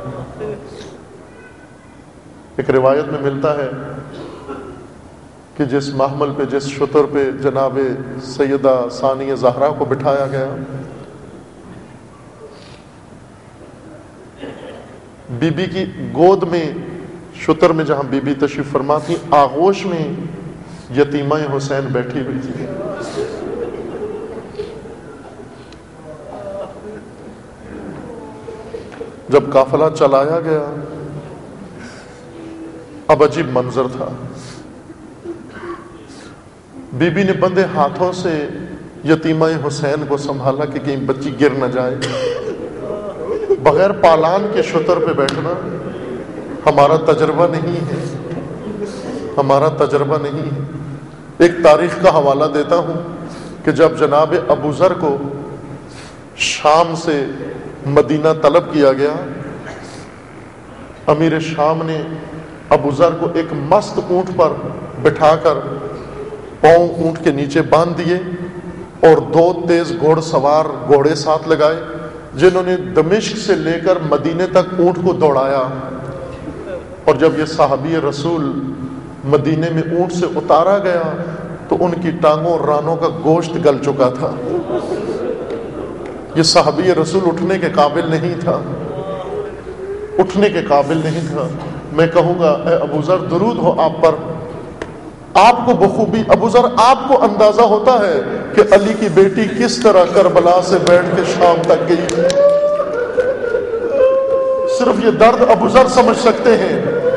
ایک روایت میں ملتا ہے کہ جس محمل پہ، جس شتر پہ جناب سیدہ ثانیہ زہرا کو بٹھایا گیا، بی بی کی گود میں، شتر میں جہاں بی بی تشریف فرما تھی، آغوش میں یتیمہ حسین بیٹھی ہوئی تھی۔ جب قافلہ چلایا گیا، اب عجیب منظر تھا۔ بی بی نے بندے ہاتھوں سے یتیمہ حسین کو سنبھالا کہ کہیں بچی گر نہ جائے۔ بغیر پالان کے شتر پہ بیٹھنا ہمارا تجربہ نہیں ہے، ہمارا تجربہ نہیں ہے۔ ایک تاریخ کا حوالہ دیتا ہوں کہ جب جناب ابو ذر کو شام سے مدینہ طلب کیا گیا، امیر شام نے ابو ذر کو ایک مست اونٹ پر بٹھا کر پاؤں اونٹ کے نیچے باندھ دیے اور دو تیز گھوڑ سوار گھوڑے ساتھ لگائے، جنہوں نے دمشق سے لے کر مدینے تک اونٹ کو دوڑایا۔ اور جب یہ صحابی رسول مدینے میں اونٹ سے اتارا گیا تو ان کی ٹانگوں اور رانوں کا گوشت گل چکا تھا۔ یہ صحابی رسول اٹھنے کے قابل نہیں تھا، اٹھنے کے قابل نہیں تھا۔ میں کہوں گا اے ابو ذر درود ہو آپ پر، آپ کو بخوبی ابو ذر آپ کو اندازہ ہوتا ہے کہ علی کی بیٹی کس طرح کربلا سے بیٹھ کے شام تک گئی۔ صرف یہ درد ابو ذر سمجھ سکتے ہیں،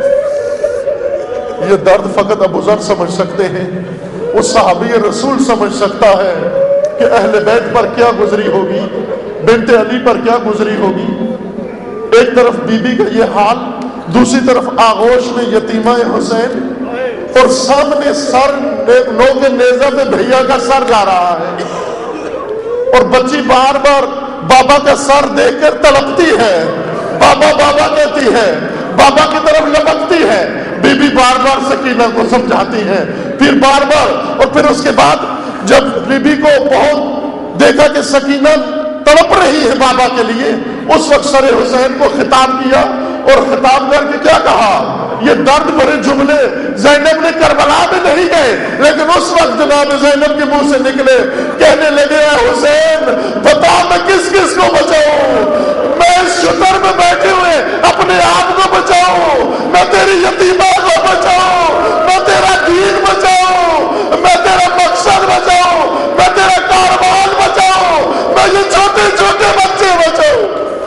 یہ درد فقط ابو ذر سمجھ سکتے ہیں۔ وہ صحابی رسول سمجھ سکتا ہے کہ اہل بیت پر کیا گزری ہوگی، بنت علی پر کیا گزری ہوگی۔ ایک طرف بی بی کا یہ حال، دوسری طرف آغوش میں یتیمہ حسین، اور سامنے سر نو کے نیزہ پہ بھیا کا سر جا رہا ہے، اور بچی بار بار بابا کا سر دیکھ کر تڑپتی ہے، بابا بابا کہتی ہے، بابا کی طرف لپکتی ہے۔ بی بی بار بار سکینہ کو سمجھاتی ہے، پھر بار بار، اور پھر اس کے بعد جب بی بی کو بہت دیکھا کہ سکینہ تڑپ رہی ہے بابا کے لیے، اس وقت سر حسین کو خطاب کیا، اور خطاب کر کے کیا کہا؟ یہ درد بھرے جملے زینب نے کربلا میں نہیں گئے، لیکن اس وقت جناب زینب کے منہ سے نکلے، کہنے لگے اے حسین بتا میں کس کس کو بچاؤں، میں اس شتر میں بیٹھے ہوئے اپنے آپ کو بچاؤں، میں تیری یتیمہ کو بچاؤں، میں تیرا دین بچاؤں، میں تیرا مقصد بچاؤں، میں تیرا کاروبار بچاؤں، میں یہ چھوٹے چھوٹے بچے بچاؤں۔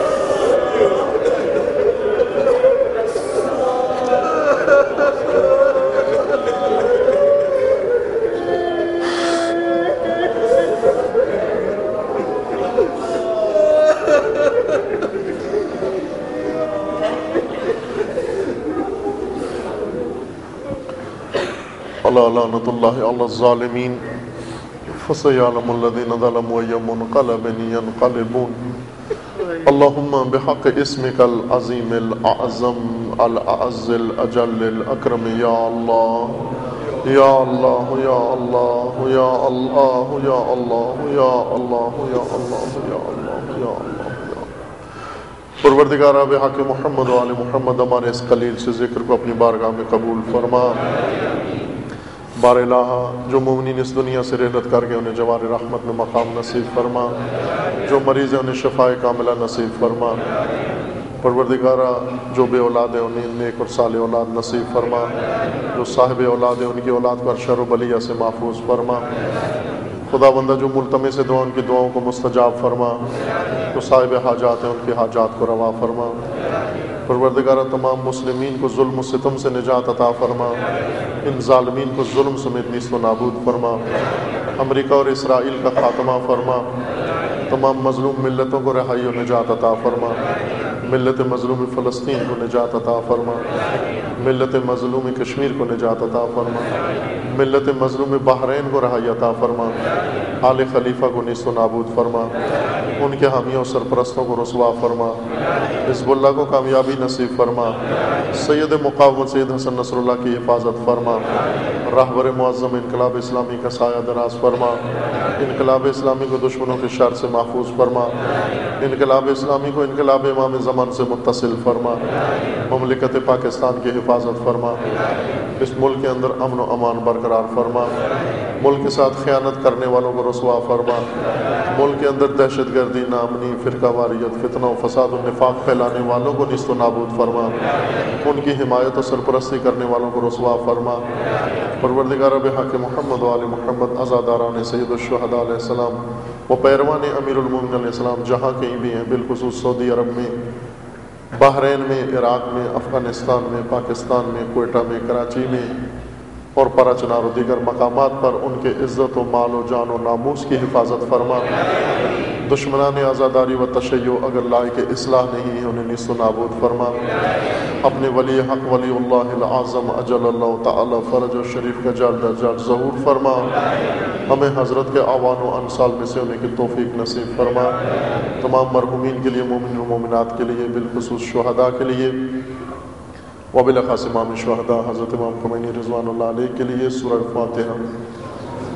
لعنت اللہ علی الظالمین فسيعلم الذين ظلموا أي منقلب ينقلبون اللهم بحق اسمك العظيم الأعظم الأعز الأجل الأكرم يا الله يا الله يا الله يا الله يا الله يا الله يا الله يا الله يا الله پروردگارہ بحق محمد و آل محمد ہمارے اس قلیل سے ذکر کو اپنی بارگاہ میں قبول فرما۔ بار الہ جو مومنین اس دنیا سے رحلت کر کے انہیں جوار رحمت میں مقام نصیب فرما، جو مریض ہیں انہیں شفاء کاملہ نصیب فرما۔ پروردگارہ جو بے اولاد ہیں انہیں نیک اور صالح اولاد نصیب فرما، جو صاحب اولاد ہیں ان کی اولاد پر شر و بلیہ سے محفوظ فرما۔ خدا بندہ جو ملتمس دعا ان کی دعاؤں کو مستجاب فرما، جو صاحب حاجات ہیں ان کی حاجات کو روا فرما۔ پروردگارہ تمام مسلمین کو ظلم و ستم سے نجات عطا فرما، ان ظالمین کو ظلم سمیت نیست و نابود فرما، امریکہ اور اسرائیل کا خاتمہ فرما، تمام مظلوم ملتوں کو رہائی و نجات عطا فرما، ملت مظلوم فلسطین کو نجات عطا فرما، ملت مظلوم کشمیر کو نجات عطا فرما، ملت مظلوم بحرین کو رہائی عطا فرما، آل خلیفہ کو نیست و نابود فرما، ان کے حامیوں اور سرپرستوں کو رسوا فرما، حزب اللہ کو کامیابی نصیب فرما، سید مقاومت سید حسن نصر اللہ کی حفاظت فرما، راہبر معظم انقلاب اسلامی کا سایہ دراز فرما، انقلاب اسلامی کو دشمنوں کے شر سے محفوظ فرما، انقلاب اسلامی کو انقلاب امام زمان سے متصل فرما، مملکت پاکستان کی حفاظت فرما، اس ملک کے اندر امن و امان برقرار فرما، ملک کے ساتھ خیانت کرنے والوں کو رسوا فرما، ملک کے اندر دہشت گردی، نامنی، فرقہ واریت، فتنہ و فساد و نفاق پھیلانے والوں کو نیست و نابود فرما، ان کی حمایت و سرپرستی کرنے والوں کو رسوا فرما۔ پروردگارہ بحق محمد و آل محمد، عزاداران سید الشہداء علیہ السلام و پیروان امیر المومنین علیہ السلام جہاں کہیں بھی ہیں، بالخصوص سعودی عرب میں، بحرین میں، عراق میں، افغانستان میں، پاکستان میں، کوئٹہ میں، کراچی میں اور پراچنار و دیگر مقامات پر ان کے عزت و مال و جان و ناموس کی حفاظت فرما۔ دشمنان آزاداری و تشیع اگر لائق اصلاح نہیں ہے، انہیں نیست و نابود فرما۔ اپنے ولی حق ولی اللہ العظم اجل اللہ تعالی فرج و شریف کا جال در جال ظہور فرما۔ ہمیں حضرت کے آوان و انصال میں سے ہونے کی توفیق نصیب فرما۔ تمام مرحومین کے لیے، مومن و مومنات کے لیے، بالخصوص شہداء کے لیے، وبالخاص امام شہداء حضرت امام خمینی رضوان اللہ علیہ کے لیے سورہ فاتحہ۔